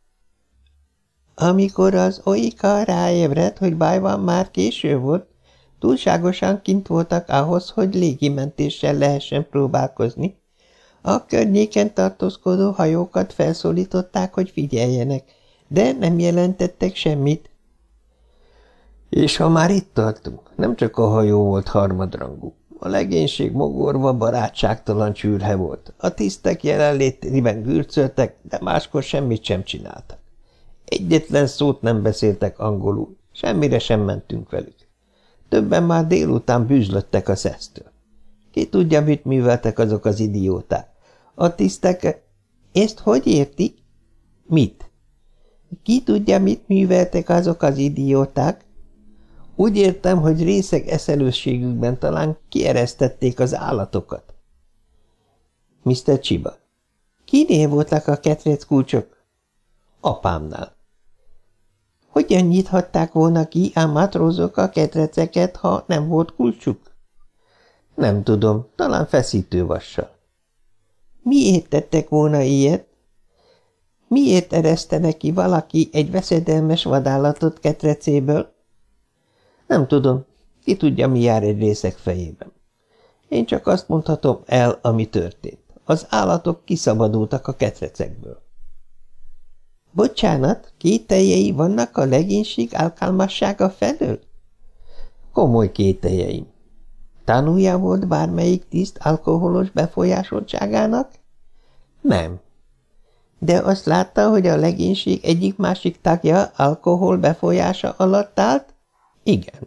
Amikor az Oika ráébredt, hogy baj van, már késő volt, túlságosan kint voltak ahhoz, hogy légimentéssel lehessen próbálkozni. A környéken tartózkodó hajókat felszólították, hogy figyeljenek, de nem jelentettek semmit. És ha már itt tartunk, nem csak a hajó volt harmadrangú. A legénység mogorva barátságtalan csürhe volt. A tisztek jelenlétében gürcöltek, de máskor semmit sem csináltak. Egyetlen szót nem beszéltek angolul, semmire sem mentünk velük. Többen már délután bűzlöttek a szesztől. Ki tudja, mit műveltek azok az idióták. A tisztek... Ezt hogy értik? Mit? Ki tudja, mit műveltek azok az idióták? Úgy értem, hogy részeg eszelősségükben talán kieresztették az állatokat. miszter Chiba. Kinél voltak a ketrec kulcsok? Apámnál. Hogyan nyithatták volna ki a matrózok a ketreceket, ha nem volt kulcsuk? Nem tudom, talán feszítővassal. Miért tettek volna ilyet? Miért ereszte neki valaki egy veszedelmes vadállatot ketrecéből? Nem tudom, ki tudja, mi jár egy részeg fejében. Én csak azt mondhatom el, ami történt. Az állatok kiszabadultak a ketrecekből. Bocsánat, kételjei vannak a legénység alkalmassága felől? Komoly kételjeim. Tanúja volt bármelyik tiszt alkoholos befolyásoltságának? Nem. De azt látta, hogy a legénység egyik-másik tagja alkohol befolyása alatt állt? Igen.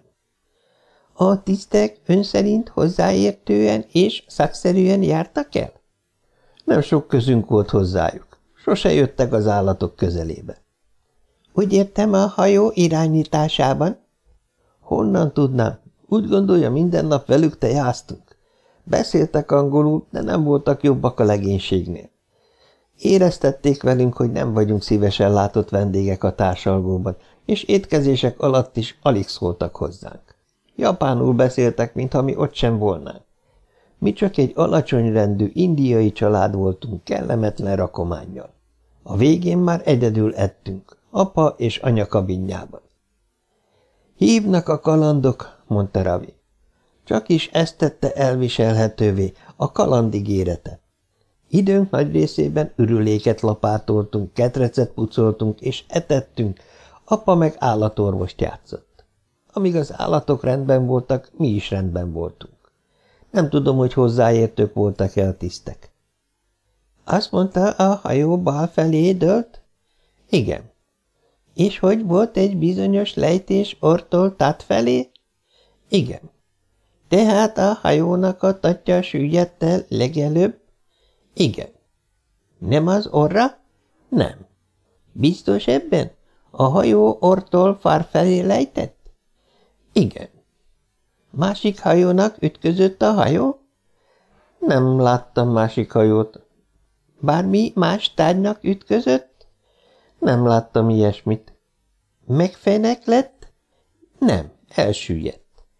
A tisztek ön szerint hozzáértően és szakszerűen jártak el? Nem sok közünk volt hozzájuk. Sose jöttek az állatok közelébe. Úgy értem, a hajó irányításában? Honnan tudnám? Úgy gondolja, minden nap velük tejáztunk. Beszéltek angolul, de nem voltak jobbak a legénységnél. Éreztették velünk, hogy nem vagyunk szívesen látott vendégek a társalgóban, és étkezések alatt is alig szóltak hozzánk. Japánul beszéltek, mintha mi ott sem volnánk. Mi csak egy alacsony rendű indiai család voltunk kellemetlen rakománnyal. A végén már egyedül ettünk, apa és anya kabinjában. Hívnak a kalandok, mondta Ravi. Csak is ezt tette elviselhetővé, a kalandigérete. Időnk nagy részében ürüléket lapátoltunk, ketrecet pucoltunk és etettünk, apa meg állatorvost játszott. Amíg az állatok rendben voltak, mi is rendben voltunk. Nem tudom, hogy hozzáértők voltak el tisztek. Azt mondta, a hajó bal felé dőlt? Igen. És hogy volt egy bizonyos lejtés ortól tát felé? Igen. Tehát a hajónak a tatja süllyedt el legelőbb? Igen. Nem az orra? Nem. Biztos ebben? A hajó ortól far felé lejtett? Igen. Másik hajónak ütközött a hajó? Nem láttam másik hajót. Bármi más tárgynak ütközött? Nem láttam ilyesmit. Megfenek lett? Nem, elsüllyedt.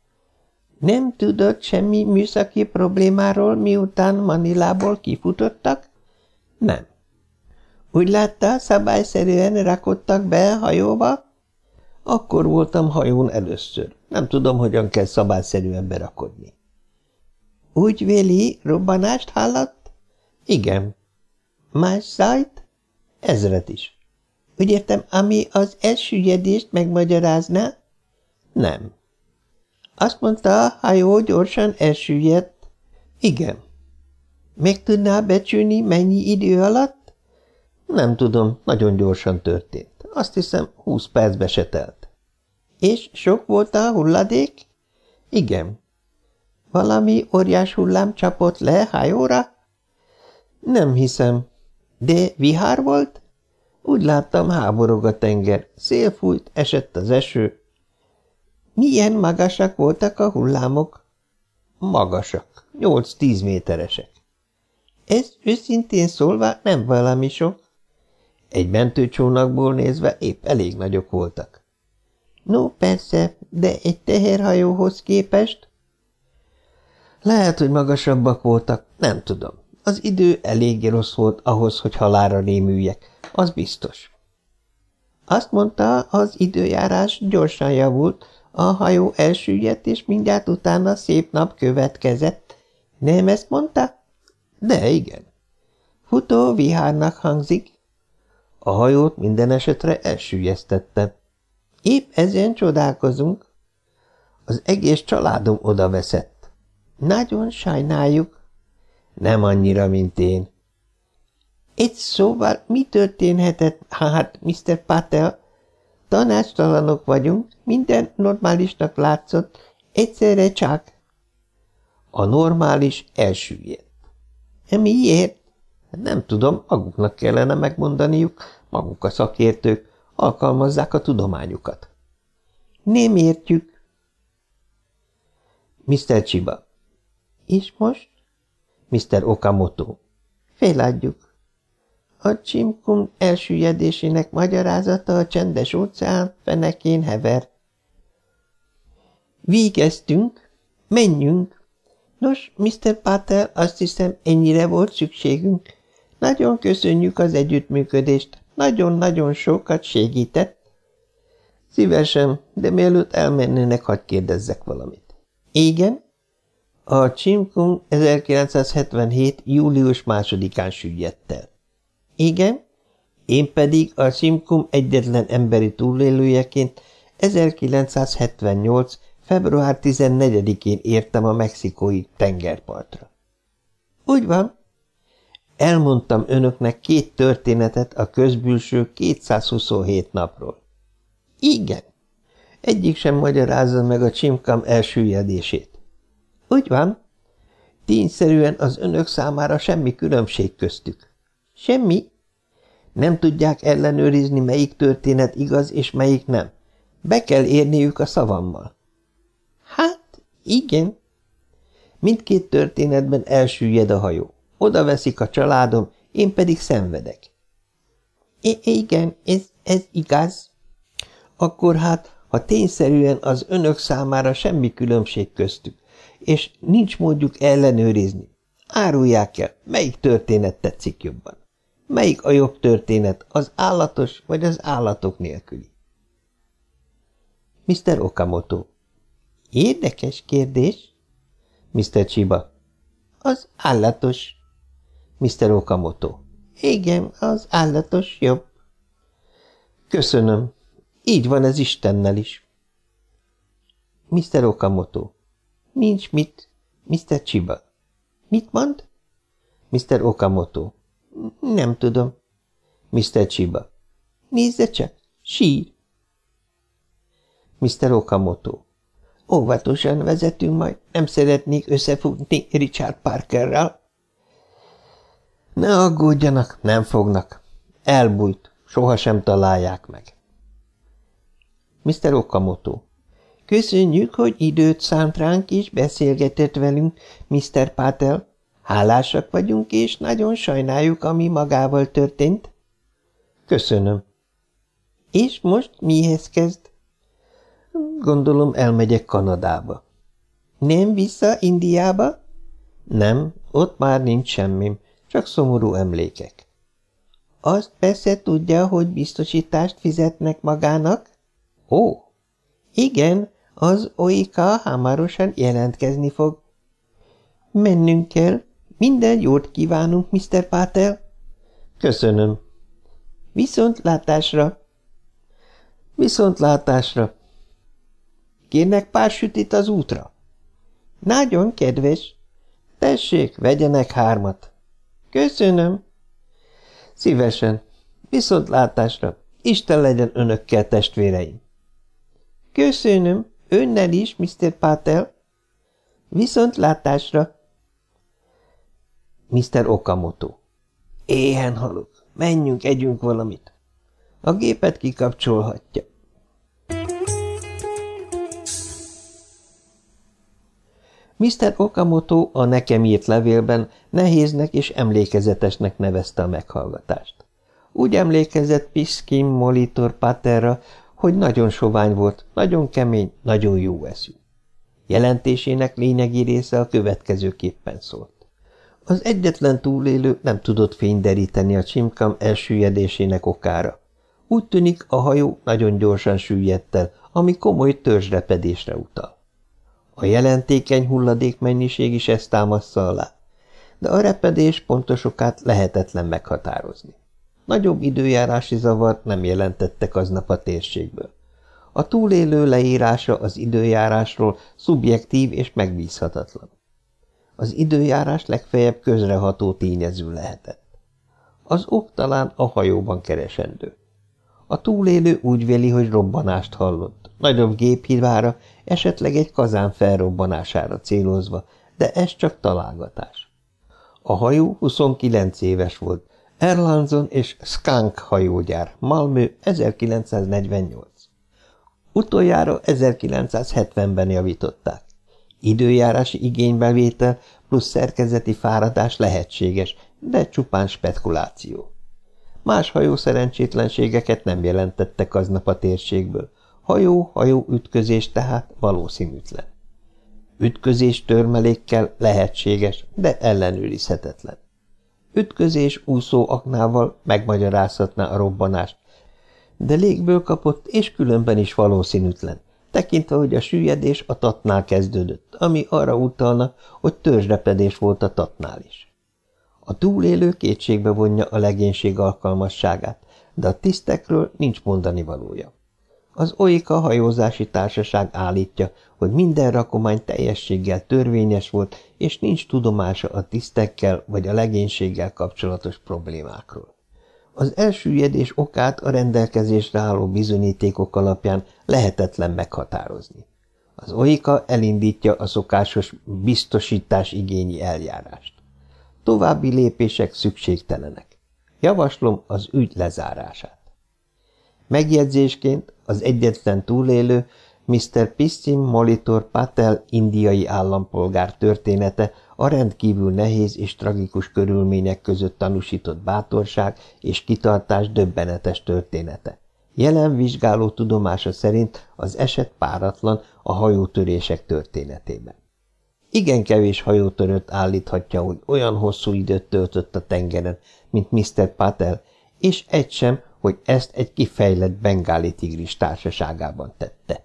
Nem tudott semmi műszaki problémáról, miután Manilából kifutottak? Nem. Úgy látta, szabályszerűen rakottak be a hajóba? Akkor voltam hajón először. Nem tudom, hogyan kell szabályszerűen berakodni. Úgy véli, robbanást hallott? Igen. Más zajt? Ezret is. Úgy értem, ami az elsüllyedést megmagyarázná? Nem. Azt mondta, a hajó gyorsan elsüllyedt? Igen. Meg tudná becsülni, mennyi idő alatt? Nem tudom, nagyon gyorsan történt. Azt hiszem, húsz percbe se telt. És sok volt a hulladék? Igen. Valami óriás hullám csapott le hajóra? Nem hiszem. De vihar volt? Úgy láttam, háborog a tenger. Szél fújt, esett az eső. Milyen magasak voltak a hullámok? Magasak. Nyolc-tíz méteresek. Ez őszintén szólva nem valami sok. Egy mentőcsónakból nézve épp elég nagyok voltak. No, persze, de egy teherhajóhoz képest? Lehet, hogy magasabbak voltak, nem tudom. Az idő eléggé rossz volt ahhoz, hogy halálra rémüljek, az biztos. Azt mondta, az időjárás gyorsan javult, a hajó elsüllyedt, és mindjárt utána szép nap következett. Nem ezt mondta? De igen. Futó vihárnak hangzik. A hajót minden esetre elsüllyesztette. Épp ezen csodálkozunk. Az egész családom odaveszett. Nagyon sajnáljuk. Nem annyira, mint én. Egy szóval mi történhetett, hát, miszter Patel? Tanácstalanok vagyunk, minden normálisnak látszott, egyszerre csak. A normális elsüllyedt. Miért? Nem tudom, maguknak kellene megmondaniuk, maguk a szakértők, alkalmazzák a tudományukat. Nem értjük. miszter Chiba. És most? miszter Okamoto. Feladjuk. A Csimkum elsüllyedésének magyarázata a csendes óceán fenekén hever. Végeztünk. Menjünk. Nos, miszter Patel, azt hiszem, ennyire volt szükségünk. Nagyon köszönjük az együttműködést. Nagyon-nagyon sokat segített. Szívesen, de mielőtt elmennének, hadd kérdezzek valamit. Igen? A Csimkum ezerkilencszázhetvenhét. július másodikán süllyedt el. Igen? Én pedig a Csimkum egyetlen emberi túlélőjeként ezerkilencszázhetvennyolc. február tizennegyedikén értem a mexikói tengerpartra. Úgy van. Elmondtam önöknek két történetet a közbülső kétszázhuszonhét napról. Igen. Egyik sem magyarázza meg a csimkam elsüllyedését. Úgy van. Tényszerűen az önök számára semmi különbség köztük. Semmi? Nem tudják ellenőrizni, melyik történet igaz és melyik nem. Be kell érniük a szavammal. Hát, igen. Mindkét történetben elsüllyed a hajó. Oda veszik a családom, én pedig szenvedek. I igen, ez, ez igaz. Akkor hát, ha tényszerűen az önök számára semmi különbség köztük, és nincs módjuk ellenőrizni, árulják el, melyik történet tetszik jobban. Melyik a jobb történet, az állatos vagy az állatok nélküli? miszter Okamoto. Érdekes kérdés. miszter Chiba. Az állatos. miszter Okamoto. Igen, az állatos jobb. Köszönöm. Így van ez Istennel is. miszter Okamoto. Nincs mit. miszter Chiba. Mit mond? miszter Okamoto. Nem tudom. miszter Chiba. Nézze csak, sír. miszter Okamoto. Óvatosan vezetünk majd, nem szeretnék összefutni Richard Parkerrel. Ne aggódjanak, nem fognak. Elbújt, sohasem találják meg. miszter Okamoto. Köszönjük, hogy időt szánt ránk és beszélgetett velünk, miszter Patel. Hálásak vagyunk, és nagyon sajnáljuk, ami magával történt. Köszönöm. És most mihez kezd? Gondolom elmegyek Kanadába. Nem vissza Indiába? Nem, ott már nincs semmim, csak szomorú emlékek. Azt persze tudja, hogy biztosítást fizetnek magának? Ó, igen, az o i ká hamarosan jelentkezni fog. Mennünk kell. Minden jót kívánunk, miszter Patel. Köszönöm. Viszontlátásra. Viszontlátásra. Kérnek pár sütit az útra? Nagyon kedves. Tessék, vegyenek hármat. Köszönöm. Szívesen. Viszontlátásra. Isten legyen önökkel, testvéreim. Köszönöm. Önnel is, miszter Patel. Viszontlátásra. miszter Okamoto. Éhen halok. Menjünk, együnk valamit. A gépet kikapcsolhatja. miszter Okamoto a nekem írt levélben nehéznek és emlékezetesnek nevezte a meghallgatást. Úgy emlékezett Piskin Molitor Paterra, hogy nagyon sovány volt, nagyon kemény, nagyon jó eszű. Jelentésének lényegi része a következőképpen szólt. Az egyetlen túlélő nem tudott fényt deríteni a csimkam elsüllyedésének okára. Úgy tűnik, a hajó nagyon gyorsan süllyedt el, ami komoly törzsrepedésre utal. A jelentékeny hulladékmennyiség is ezt támassza alá, de a repedés pontos okát lehetetlen meghatározni. Nagyobb időjárási zavart nem jelentettek aznap a térségből. A túlélő leírása az időjárásról szubjektív és megbízhatatlan. Az időjárás legfeljebb közreható tényező lehetett. Az ok talán a hajóban keresendő. A túlélő úgy véli, hogy robbanást hallott, nagyobb géphívára, esetleg egy kazán felrobbanására célozva, de ez csak találgatás. A hajó huszonkilenc éves volt, Erlandson és Skunk hajógyár, Malmö, ezerkilencszáznegyvennyolc. Utoljára ezerkilencszázhetvenben javították. Időjárási igénybevétel plusz szerkezeti fáradás lehetséges, de csupán spekuláció. Más hajó szerencsétlenségeket nem jelentettek aznap a térségből. Hajó-hajó ütközés tehát valószínűtlen. Ütközés törmelékkel lehetséges, de ellenőrizhetetlen. Ütközés úszóaknával megmagyarázhatná a robbanást, de légből kapott és különben is valószínűtlen, tekintve, hogy a süllyedés a tatnál kezdődött, ami arra utalna, hogy törzsrepedés volt a tatnál is. A túlélő kétségbe vonja a legénység alkalmasságát, de a tisztekről nincs mondani valója. Az Oika hajózási társaság állítja, hogy minden rakomány teljességgel törvényes volt, és nincs tudomása a tisztekkel vagy a legénységgel kapcsolatos problémákról. Az elsüllyedés okát a rendelkezésre álló bizonyítékok alapján lehetetlen meghatározni. Az Oika elindítja a szokásos biztosítás igényi eljárást. További lépések szükségtelenek. Javaslom az ügy lezárását. Megjegyzésként az egyetlen túlélő miszter Piscin Molitor Patel indiai állampolgár története a rendkívül nehéz és tragikus körülmények között tanúsított bátorság és kitartás döbbenetes története. Jelen vizsgáló tudomása szerint az eset páratlan a hajótörések történetében. Igen kevés hajótörőt állíthatja, hogy olyan hosszú időt töltött a tengeren, mint miszter Patel, és egy sem, hogy ezt egy kifejlett bengáli tigris társaságában tette.